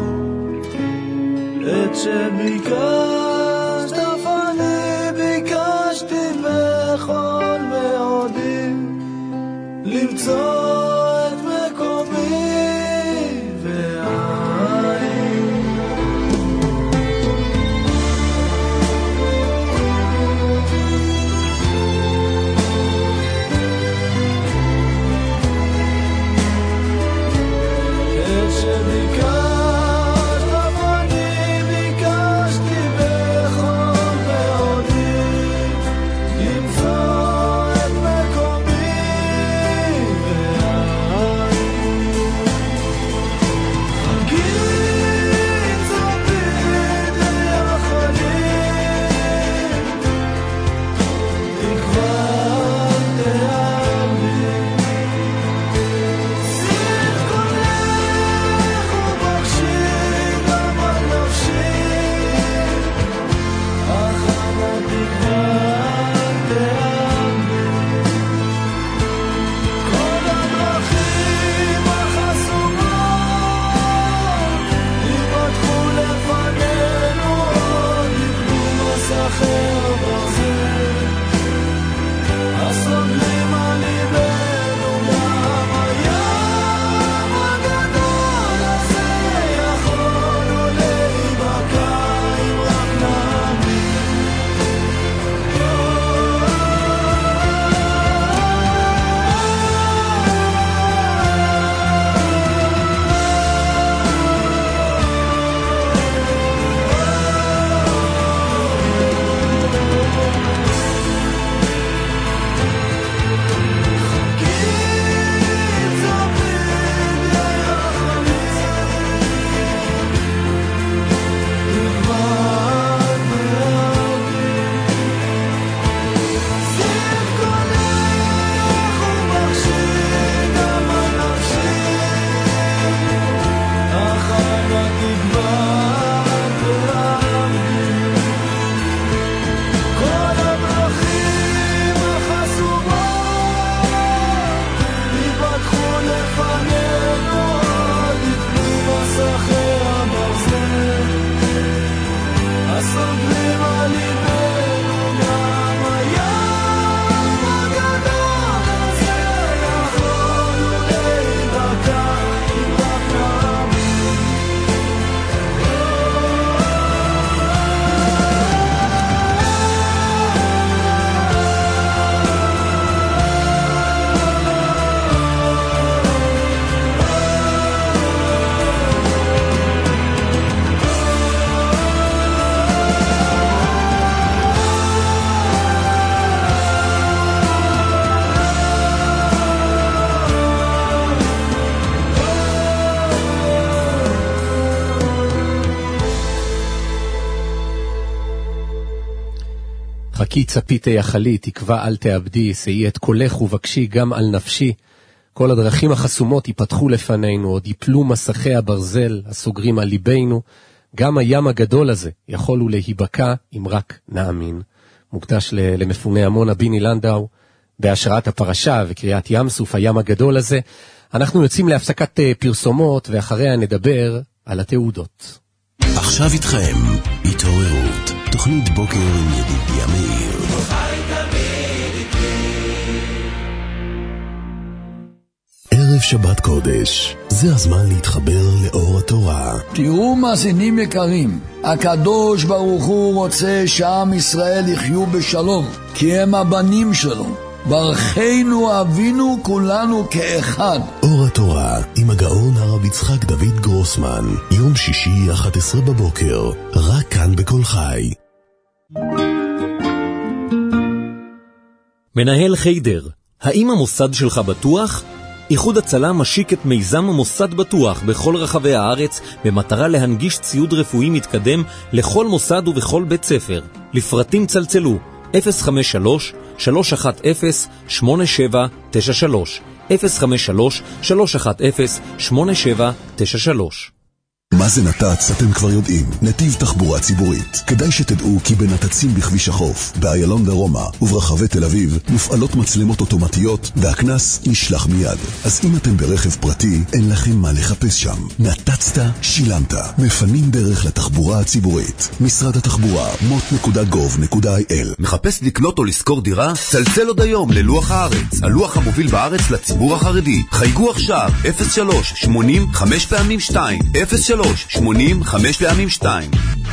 את שביקשת אף אני ביקשתי בכל
חכי צפי תייחלי, תקווה אל תאבדי, שאי את קולך ובקשי גם על נפשי. כל הדרכים החסומות ייפתחו לפנינו, עוד יפלו מסכי הברזל הסוגרים על ליבנו. גם הים הגדול הזה יכול הוא להיבקע אם רק נאמין. מוקדש למפוני עמונה ביני לנדאו, בהשראת הפרשה וקריאת ים סוף הים הגדול הזה. אנחנו יוצאים להפסקת פרסומות, ואחריה נדבר על התעודות.
עכשיו איתכם, התעוררות, תוכנית בוקר עם ידידיה מאיר. ערב שבת קודש, זה הזמן להתחבר לאור התורה.
תראו מאזינים יקרים, הקדוש ברוך הוא רוצה שעם ישראל יחיו בשלום, כי הם הבנים שלו. ברכנו אבינו כולנו כאחד.
אור התורה עם הגאון הרב יצחק דוד גרוסמן, יום שישי אחת עשרה בבוקר, רק כאן בכל חי.
מנהל חיידר, האם המוסד שלך בטוח? איחוד הצלה משיק את מיזם מוסד בטוח בכל רחבי הארץ במטרה להנגיש ציוד רפואי מתקדם לכל מוסד ובכל בית ספר. לפרטים צלצלו אפס חמש שלוש שלוש אחת אפס שמונה שבע תשע שלוש אפס חמש שלוש שלוש אחת אפס שמונה שבע תשע שלוש.
מה זה נת"צ אתם כבר יודעים, נתיב תחבורה ציבורית. כדאי שתדעו כי בנת"צים בכביש החוף, באיילון דרומה וברחבי תל אביב מופעלות מצלמות אוטומטיות והכנס נשלח מיד. אז אם אתם ברכב פרטי, אין לכם מה לחפש שם. נת"צת, שילמת. מפנים דרך לתחבורה הציבורית. משרד התחבורה, מוט נקודה גוב נקודה איי אל.
מחפש לקנות או לשכור דירה? צלצל עוד היום ללוח הארץ, הלוח המוביל בארץ לציבור החרדי. חייגו עכשיו אפס שלוש שמונים חמש פעמים שתיים אפס שלוש שמונים חמש פעמים שתיים.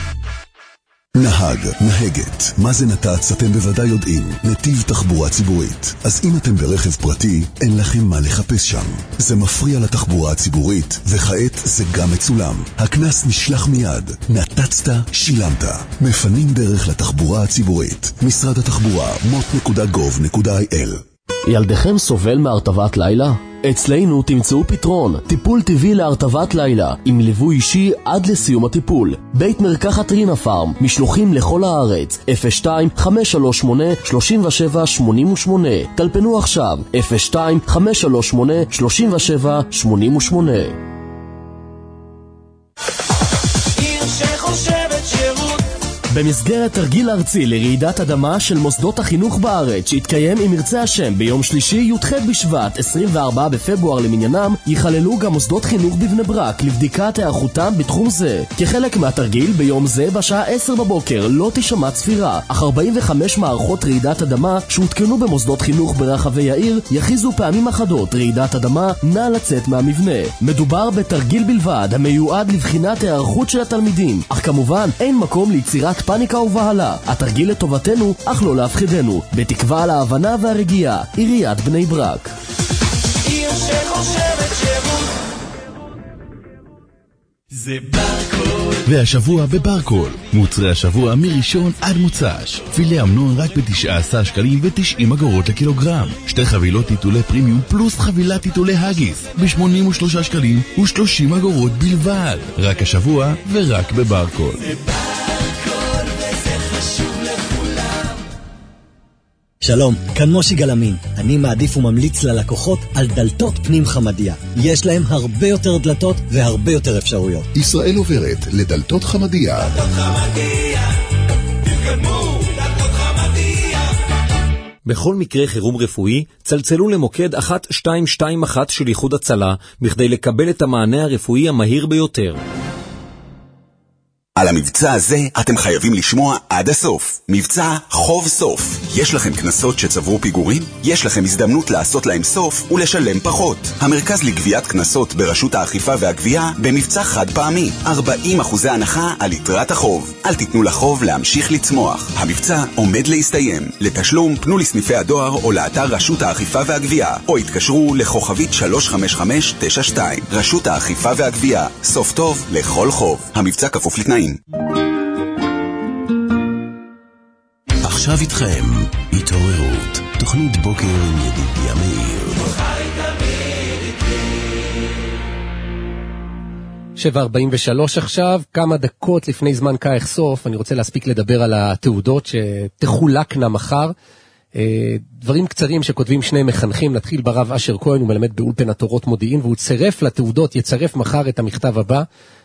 נהג, נהגת, מה זה נת"צ אתם בוודאי יודעים, נתיב תחבורה ציבורית. אז אם אתם ברכב פרטי, אין לכם מה לחפש שם. זה מפריע לתחבורה הציבורית, וכעת זה גם מצולם. הכנס נשלח מיד. נת"צת, שילמת. מפנים דרך לתחבורה הציבורית. משרד התחבורה, מוט נקודה גוב נקודה איי אל.
ילדיכם סובל מהרטבת לילה? אצלנו תמצאו פתרון, טיפול טבעי להרטבת לילה, עם ליווי אישי עד לסיום הטיפול. בית מרקחת רינה פארם, משלוחים לכל הארץ, אפס שתיים חמש שלוש שמונה שלוש שבע שמונה שמונה. טלפנו עכשיו, אפס שתיים חמש שלוש שמונה שלוש שבע שמונה שמונה.
עיר שחושבת שירות.
במסגרת תרגיל ארצי לרעידת אדמה של מוסדות החינוך בארץ שהתקיים עם ירצה השם ביום שלישי י"ח בשבט עשרים וארבעה בפברואר למניינם, יכללו גם מוסדות חינוך בבני ברק לבדיקת היערכותם בתחום זה. כחלק מהתרגיל ביום זה בשעה עשר בבוקר לא תשמע צפירה, אך ארבעים וחמש מערכות רעידת אדמה שהותקנו במוסדות חינוך ברחבי העיר יכיזו פעמים אחדות רעידת אדמה, נא לצאת מהמבנה. מדובר בתרגיל בלבד המיועד לבחינת ההיערכות של התלמידים, אך כמובן אין מקום ליצירת פאניקה ובהלה. התרגיל לטובתנו, אך לא להפחידנו. בתקווה על ההבנה והרגיעה. עיריית בני ברק.
עיר שחושבת שירות.
זה ברקול. והשבוע בברקול, מוצרי השבוע מראשון עד מוצ"ש. פילה אמנון רק ב-תשעה עשר שקלים ו-תשעים אגורות לקילוגרם. שתי חבילות טיטולי פרימיום פלוס חבילת טיטולי הגיס ב-שמונים ושלושה שקלים ו-שלושים אגורות בלבד. רק השבוע ורק בברקול. זה ברקול וזה חשוב לכולם.
שלום, כאן מושי גלמין. אני מעדיף וממליץ ללקוחות על דלתות פנים חמדיה. יש להם הרבה יותר דלתות והרבה יותר אפשרויות.
ישראל עוברת לדלתות חמדיה.
דלתות חמדיה, תתקדמו, דלתות חמדיה.
בכל מקרה חירום רפואי, צלצלו למוקד אחת שתיים שתיים אחת של איחוד הצלה, בכדי לקבל את המענה הרפואי המהיר ביותר.
על המבצע הזה אתם חייבים לשמוע עד הסוף. מבצע חוב סוף. יש לכם כנסות שצברו פיגורים? יש לכם הזדמנות לעשות להם סוף ולשלם פחות. המרכז לגביית כנסות ברשות האכיפה והגבייה במבצע חד פעמי. ארבעים אחוזי הנחה על יתרת החוב. אל תיתנו לחוב להמשיך לצמוח. המבצע עומד להסתיים. לתשלום פנו לסניפי הדואר או לאתר רשות האכיפה והגבייה, או התקשרו לכוכבית שלוש חמש חמש תשע שתיים. רשות האכיפה והגבייה. סוף טוב לכל חוב. המבצע כפוף לתנאים.
עכשיו איתכם, התעוררות, תוכנית בוקר עם ידידיה מאיר.
שבע ארבעים ושלוש עכשיו, כמה דקות לפני זמן כך סוף, אני רוצה להספיק לדבר על התעודות שתחולקנה מחר. דברים קצרים שכותבים שני מחנכים, נתחיל ברב אשר כהן, הוא מלמד באולפן התורות מודיעין, והוא צרף לתעודות, יצרף מחר את המכתב הבא,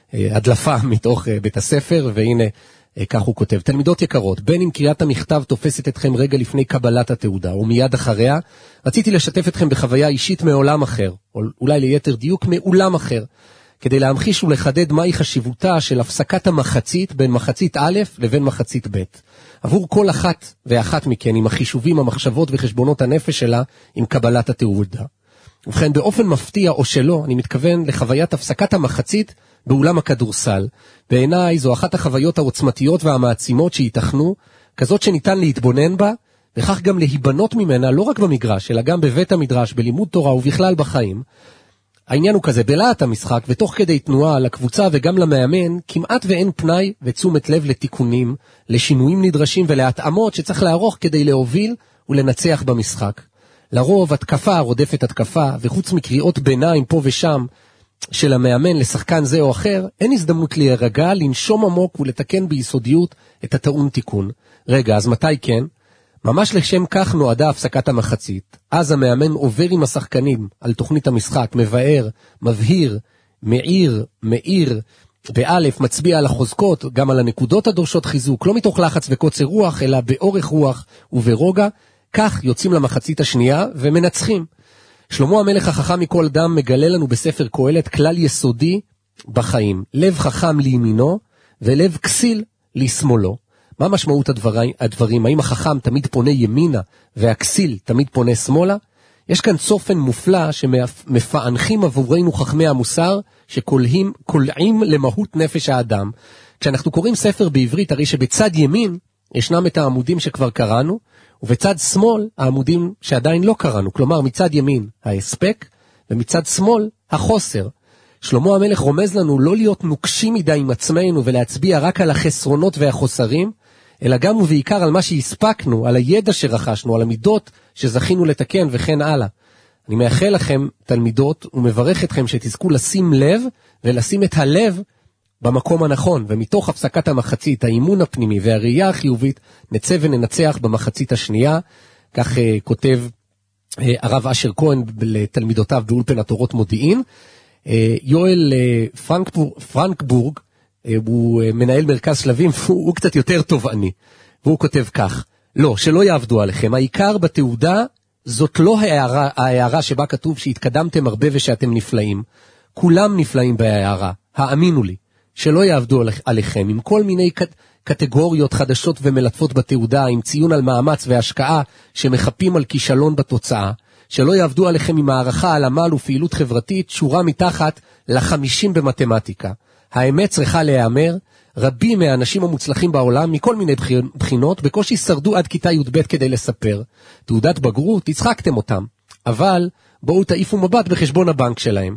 הדלפה מתוך בית הספר, והנה כך הוא כותב. תלמידות יקרות, בין אם קריאת המכתב תופסת אתכם רגע לפני קבלת התעודה, או מיד אחריה, רציתי לשתף אתכם בחוויה אישית מעולם אחר, או אולי ליתר דיוק מעולם אחר, כדי להמחיש ולחדד מהי חשיבותה של הפסקת המחצית בין מחצית א' לבין מחצית ב'. עבור כל אחת ואחת מכן עם החישובים, המחשבות וחשבונות הנפש שלה עם קבלת התעודה. ובכן, באופן מפתיע או שלא, אני מתכוון לחוויית הפסקת המחצית באולם הכדורסל. בעיניי זו אחת החוויות העוצמתיות והמעצימות שיתכנו, כזאת שניתן להתבונן בה, וכך גם להיבנות ממנה לא רק במגרש, אלא גם בבית המדרש, בלימוד תורה ובכלל בחיים. העניין הוא כזה, בלעת המשחק ותוך כדי תנועה לקבוצה וגם למאמן, כמעט ואין פנאי ותשומת לב לתיקונים, לשינויים נדרשים ולהתאמות שצריך לערוך כדי להוביל ולנצח במשחק. לרוב התקפה רודפת התקפה, וחוץ מקריאות ביניים פה ושם של המאמן לשחקן זה או אחר, אין הזדמנות להירגע, לנשום עמוק ולתקן ביסודיות את הטעון תיקון. רגע, אז מתי כן? ממש לשם כך נועדה הפסקת המחצית. אז המאמן עובר עם השחקנים על תוכנית המשחק, מבאר, מבהיר, מאיר, מאיר, באלף, מצביע על החוזקות, גם על הנקודות הדורשות חיזוק, לא מתוך לחץ וקוצר רוח, אלא באורך רוח וברוגע. כך יוצאים למחצית השנייה ומנצחים. שלמה המלך החכם מכל אדם מגלה לנו בספר קהלת כלל יסודי בחיים. לב חכם לימינו ולב כסיל לשמאלו. מה משמעות הדברים, הדברים? האם החכם תמיד פונה ימינה והכסיל תמיד פונה שמאלה? יש כאן צופן מופלא שמפענחים עבורנו חכמי המוסר שקולעים קולעים למהות נפש האדם. כשאנחנו קוראים ספר בעברית, הרי שבצד ימין ישנם את העמודים שכבר קראנו, ובצד שמאל העמודים שעדיין לא קראנו. כלומר, מצד ימין ההספק ומצד שמאל החוסר. שלמה המלך רומז לנו לא להיות נוקשים מדי עם עצמנו ולהצביע רק על החסרונות והחוסרים, אלא גם ובעיקר על מה שהספקנו, על הידע שרכשנו, על המידות שזכינו לתקן וכן הלאה. אני מאחל לכם, תלמידות, ומברך אתכם שתזכו לשים לב ולשים את הלב במקום הנכון, ומתוך הפסקת המחצית, האימון הפנימי והראייה החיובית, נצא וננצח במחצית השנייה. כך uh, כותב uh, הרב אשר כהן לתלמידותיו באולפן התורות מודיעין. Uh, יואל uh, פרנקבורג, פרנקבורג uh, הוא uh, מנהל מרכז שלבים, הוא, הוא קצת יותר תובעני, והוא כותב כך: לא, שלא יעבדו עליכם, העיקר בתעודה זאת לא ההערה, ההערה שבה כתוב שהתקדמתם הרבה ושאתם נפלאים. כולם נפלאים בהערה, האמינו לי. שלא יעבדו עליכם עם כל מיני קט, קטגוריות חדשות ומלטפות בתעודה, עם ציון על מאמץ והשקעה שמחפים על כישלון בתוצאה. שלא יעבדו עליכם עם הערכה על עמל ופעילות חברתית, שורה מתחת לחמישים במתמטיקה. האמת צריכה להיאמר, רבים מהאנשים המוצלחים בעולם, מכל מיני בחינות, בקושי שרדו עד כיתה י' ב' כדי לספר. תעודת בגרות, הצחקתם אותם. אבל בואו תעיפו מבט בחשבון הבנק שלהם.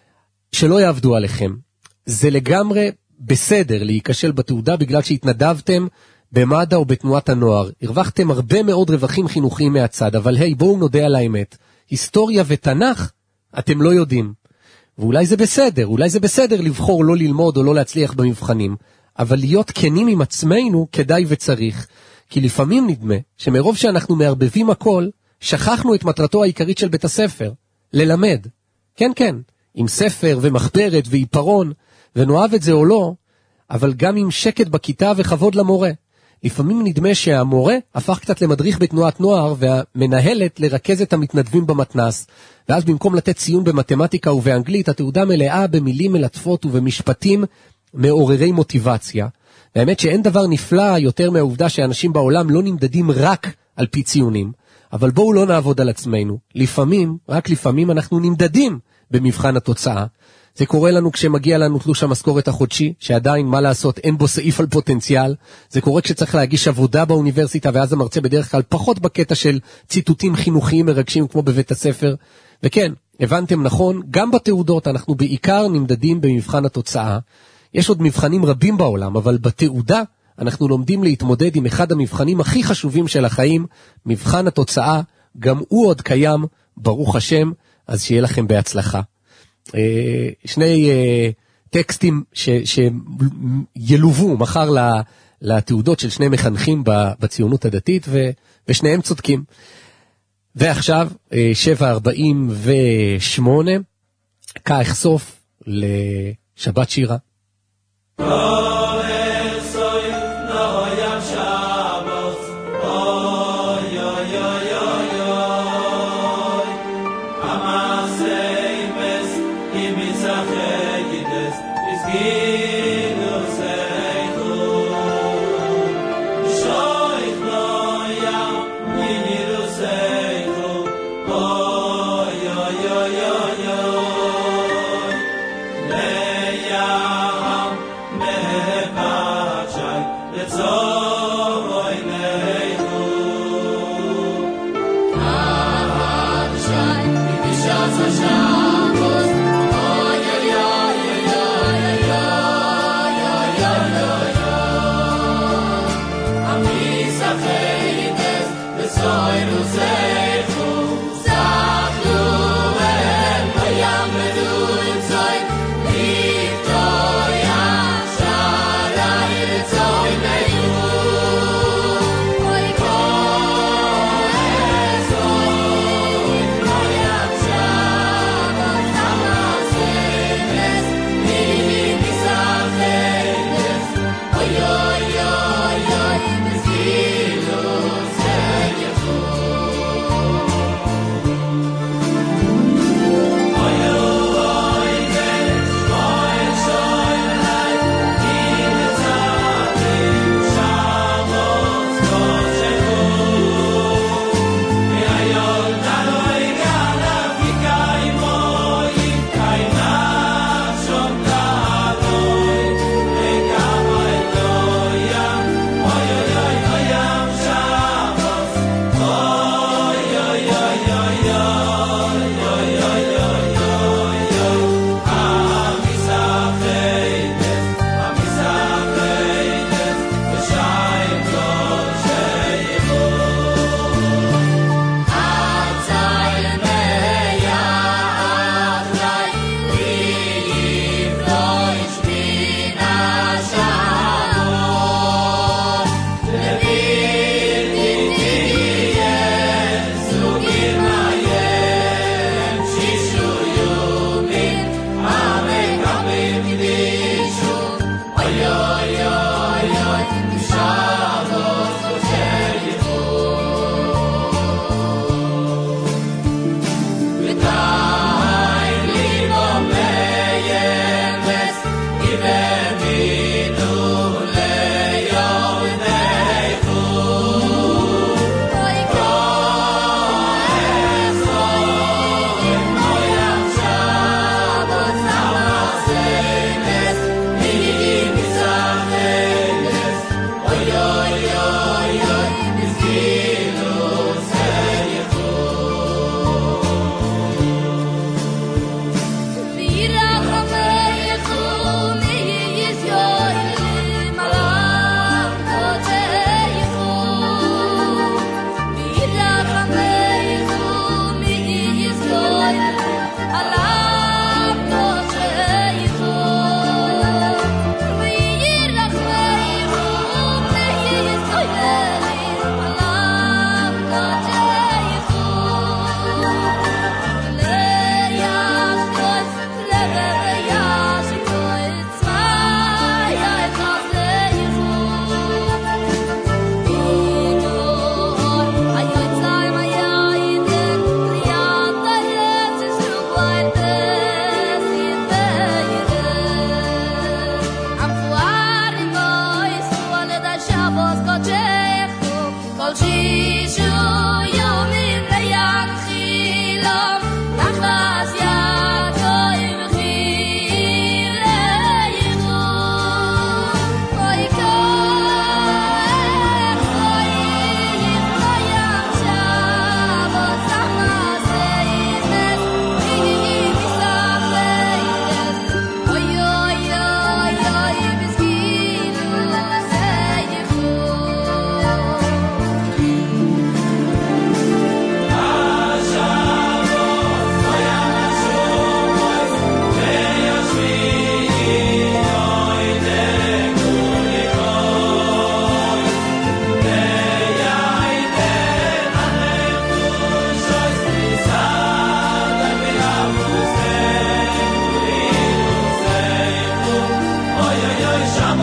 שלא יעבדו עליכם. זה לגמרי בסדר להיכשל בתעודה בגלל שהתנדבתם במד"א או בתנועת הנוער. הרווחתם הרבה מאוד רווחים חינוכיים מהצד, אבל היי, בואו נודה על האמת. היסטוריה ותנ"ך אתם לא יודעים. ואולי זה בסדר, אולי זה בסדר לבחור לא ללמוד או לא להצליח במבחנים. אבל להיות כנים עם עצמנו כדאי וצריך. כי לפעמים נדמה שמרוב שאנחנו מערבבים הכל, שכחנו את מטרתו העיקרית של בית הספר, ללמד. כן, כן, עם ספר ומחברת ועיפרון, ונאהב את זה או לא, אבל גם עם שקט בכיתה וכבוד למורה. לפעמים נדמה שהמורה הפך קצת למדריך בתנועת נוער, והמנהלת לרכז את המתנדבים במתנס, ואז במקום לתת ציון במתמטיקה ובאנגלית, התעודה מלאה במילים מלטפות ובמשפטים מעוררי מוטיבציה. והאמת שאין דבר נפלא יותר מהעובדה שאנשים בעולם לא נמדדים רק על פי ציונים. אבל בואו לא נעבוד על עצמנו. לפעמים, רק לפעמים אנחנו נמדדים במבחן התוצאה. זה קורה לנו כשמגיע לנו תלוש המשכורת החודשי, שעדיין מה לעשות, אין בו סעיף על פוטנציאל. זה קורה כשצריך להגיש עבודה באוניברסיטה, ואז המרצה בדרך כלל פחות בקטע של ציטוטים חינוכיים מרגשים כמו בבית הספר. וכן, הבנתם נכון, גם בתעודות אנחנו בעיקר נמדדים במבחן התוצאה. יש עוד מבחנים רבים בעולם, אבל בתעודה אנחנו לומדים להתמודד עם אחד המבחנים הכי חשובים של החיים, מבחן התוצאה. גם הוא עוד קיים, ברוך השם, אז שיהיה לכם בהצלחה. שני טקסטים ש, שילובו מחר לתעודות של שני מחנכים בציונות הדתית, ו, ושניהם צודקים. ועכשיו, שבע ארבעים ושמונה, כך סוף לשבת שירה.
Shabbos, oh, yeah, yeah, yeah, yeah, yeah.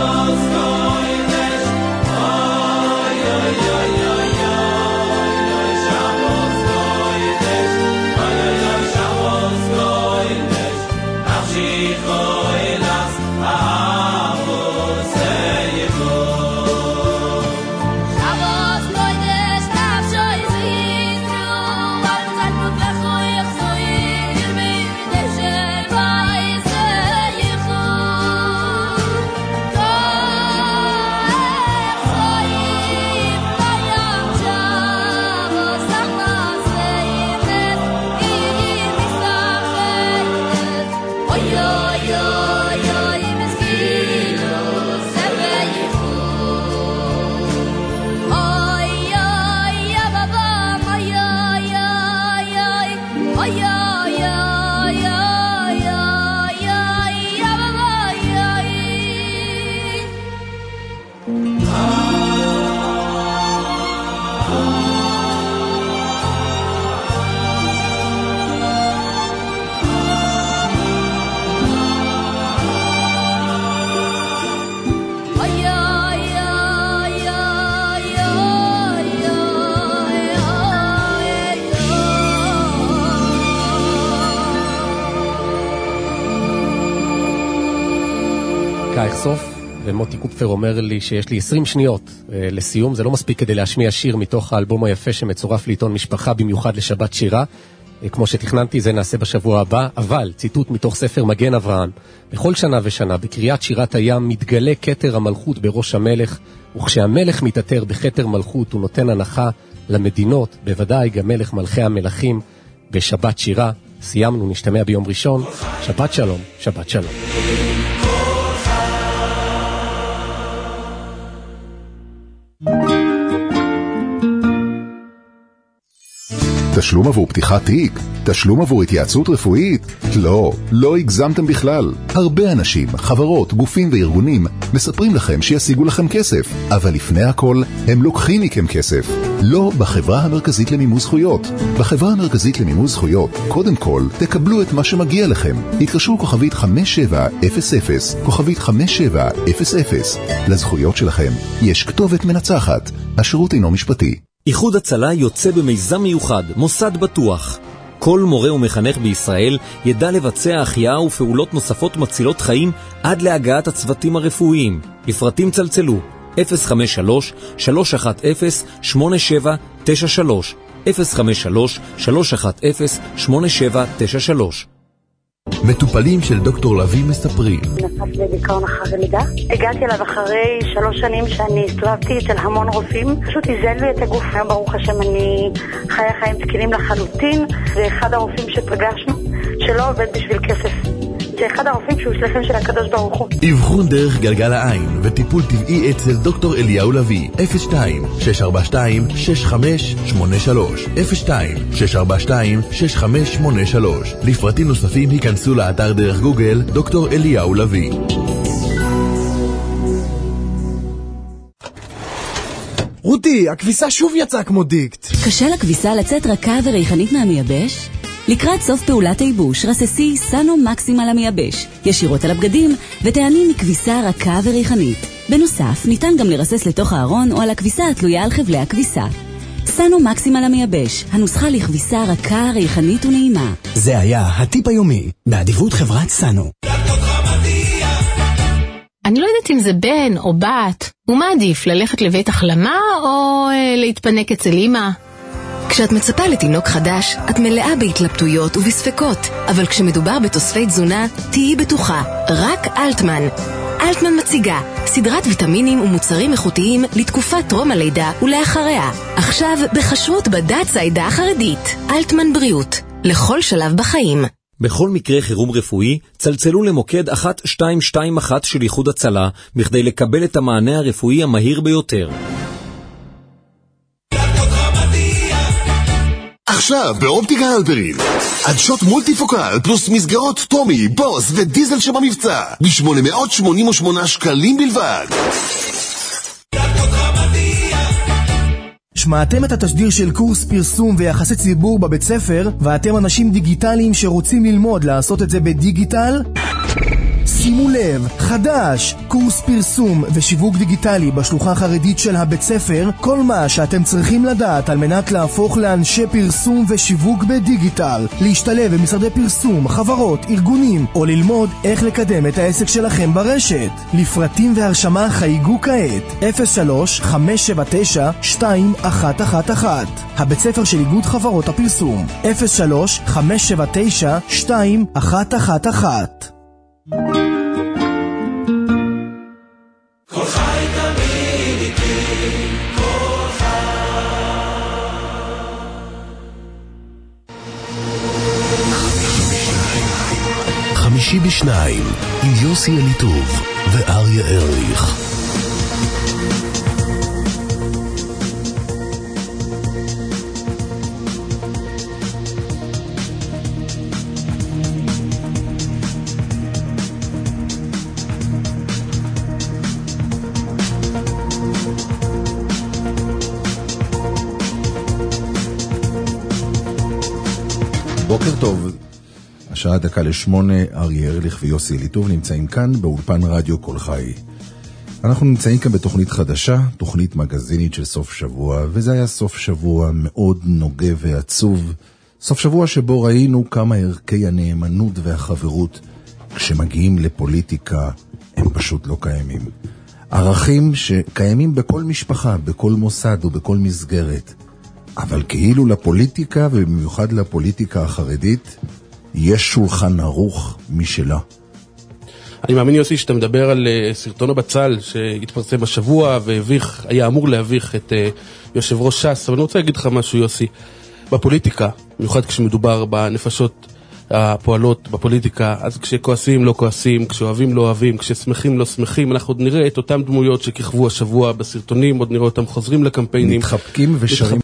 סוף, ומוטי קופפר אומר לי שיש לי עשרים שניות לסיום. זה לא מספיק כדי להשמיע שיר מתוך האלבום היפה שמצורף לעיתון משפחה במיוחד לשבת שירה. כמו שתכננתי, זה נעשה בשבוע הבא, אבל ציטוט מתוך ספר מגן אברהם: בכל שנה ושנה בקריאת שירת הים מתגלה כתר המלכות בראש המלך, וכשהמלך מתעטר בכתר מלכות הוא נותן הנחה למדינות, בוודאי גם מלך מלכי המלכים. בשבת שירה סיימנו, נשתמע ביום ראשון. שבת שלום, שבת שלום.
תשלום עבור פתיחת תיק? תשלום עבור התייעצות רפואית? לא, לא הגזמתם בכלל. הרבה אנשים, חברות, גופים וארגונים מספרים לכם שישיגו לכם כסף, אבל לפני הכל הם לוקחים מכם כסף. לא בחברה המרכזית למימוש זכויות. בחברה המרכזית למימוש זכויות, קודם כל תקבלו את מה שמגיע לכם. התקשרו כוכבית חמש שבע אפס אפס, כוכבית חמש שבע אפס אפס. לזכויות שלכם יש כתובת מנצחת. השירות אינו משפטי.
איחוד הצלה יוצא במיזם מיוחד, מוסד בטוח. כל מורה ומחנך בישראל ידע לבצע החייאה ופעולות נוספות מצילות חיים עד להגעת הצוותים הרפואיים. לפרטים צלצלו אפס חמש שלוש שלוש אחת אפס שמונה שבע תשע שלוש, אפס חמש שלוש שלוש אחת אפס שמונה שבע תשע שלוש.
מטופלים של דוקטור לוי מספרים.
נפלתי בדיכאון אחרי לידה. הגעתי אליו אחרי שלוש שנים שאני הסתובבתי אצל המון רופאים. פשוט הזל לי את הגוף. ברוך השם אני חיה חיים תקינים לחלוטין. זה אחד הרופאים שפגשנו שלא עובד בשביל כסף. זה אחד הרופאים שהוא שליחים של הקדוש ברוך הוא.
אבחון דרך גלגל העין וטיפול טבעי אצל דוקטור אליהו לוי. אפס שתיים שש ארבע שתיים שש חמש שמונה שלוש, אפס שתיים שש ארבע שתיים שש חמש שמונה שלוש. לפרטים נוספים היכנסו לאתר דרך גוגל דוקטור אליהו לוי.
רותי, הכביסה שוב יצאה כמו דיקט.
קשה לכביסה לצאת רכה וריחנית מהמייבש? לקראת סוף פעולת הייבוש, רססי סנו מקסימל המייבש ישירות על הבגדים ותעני מכביסה רכה וריחנית. בנוסף, ניתן גם לרסס לתוך הארון או על הכביסה התלויה על חבלי הכביסה. סנו מקסימל המייבש, הנוסחה לכביסה רכה, ריחנית ונעימה.
זה היה הטיפ היומי, באדיבות חברת סנו.
אני לא יודעת אם זה בן או בת, ומה עדיף, ללכת לבית החלמה או אה, להתפנק אצל אמא?
כשאת מצפה לתינוק חדש, את מלאה בהתלבטויות ובספקות, אבל כשמדובר בתוספי תזונה, תהיי בטוחה, רק אלטמן. אלטמן מציגה סדרת ויטמינים ומוצרים איכותיים לתקופת טרום הלידה ולאחריה. עכשיו בחשרות בד"ץ העדה החרדית. אלטמן בריאות, לכל שלב בחיים.
בכל מקרה חירום רפואי, צלצלו למוקד אחת שתיים שתיים אחת של איחוד הצלה, בכדי לקבל את המענה הרפואי המהיר ביותר.
עכשיו באופטיקה הלפרין עדשות מולטיפוקל פלוס מסגרות טומי, בוס ודיזל שבמבצע ב-שמונה מאות שמונים ושמונה שקלים בלבד.
שמעתם את התשדיר של קורס פרסום ויחסי ציבור בבית ספר ואתם אנשים דיגיטליים שרוצים ללמוד לעשות את זה בדיגיטל?
שימו לב, חדש, קורס פרסום ושיווק דיגיטלי בשלוחה החרדית של הבית ספר, כל מה שאתם צריכים לדעת על מנת להפוך לאנשי פרסום ושיווק בדיגיטל, להשתלב במשרדי פרסום, חברות, ארגונים, או ללמוד איך לקדם את העסק שלכם ברשת. לפרטים והרשמה חייגו כעת אפס שלוש חמש שבע תשע שתיים אחת אחת אחת. הבית ספר של איגוד חברות הפרסום אפס שלוש חמש שבע תשע שתיים אחת אחת אחת.
כל חי תמיד איתי, כל
חמישי בשניים עם יוסי אליטוב ואריה ארליך.
בוקר טוב, השעה דקה לשמונה, אריה ארליך ויוסי אליטוב נמצאים כאן באולפן רדיו כל חי. אנחנו נמצאים כאן בתוכנית חדשה, תוכנית מגזינית של סוף שבוע, וזה היה סוף שבוע מאוד נוגע ועצוב, סוף שבוע שבו ראינו כמה ערכי הנאמנות והחברות כשמגיעים לפוליטיקה הם פשוט לא קיימים. ערכים שקיימים בכל משפחה, בכל מוסד ובכל מסגרת, אבל כאילו לפוליטיקה, ובמיוחד לפוליטיקה החרדית, יש שולחן ערוך משלה.
אני מאמין, יוסי, שאתה מדבר על סרטון הבצל שהתפרסם בשבוע והביך, היה אמור להביך את יושב ראש ש"ס, אבל אני רוצה להגיד לך משהו, יוסי. בפוליטיקה, במיוחד כשמדובר בנפשות הפועלות בפוליטיקה, אז כשכועסים לא כועסים, כשאוהבים לא אוהבים, כששמחים לא שמחים, אנחנו עוד נראה את אותם דמויות שכיכבו השבוע בסרטונים, עוד נראה אותם חוזרים לקמפיינים.
מתחבקים ושרים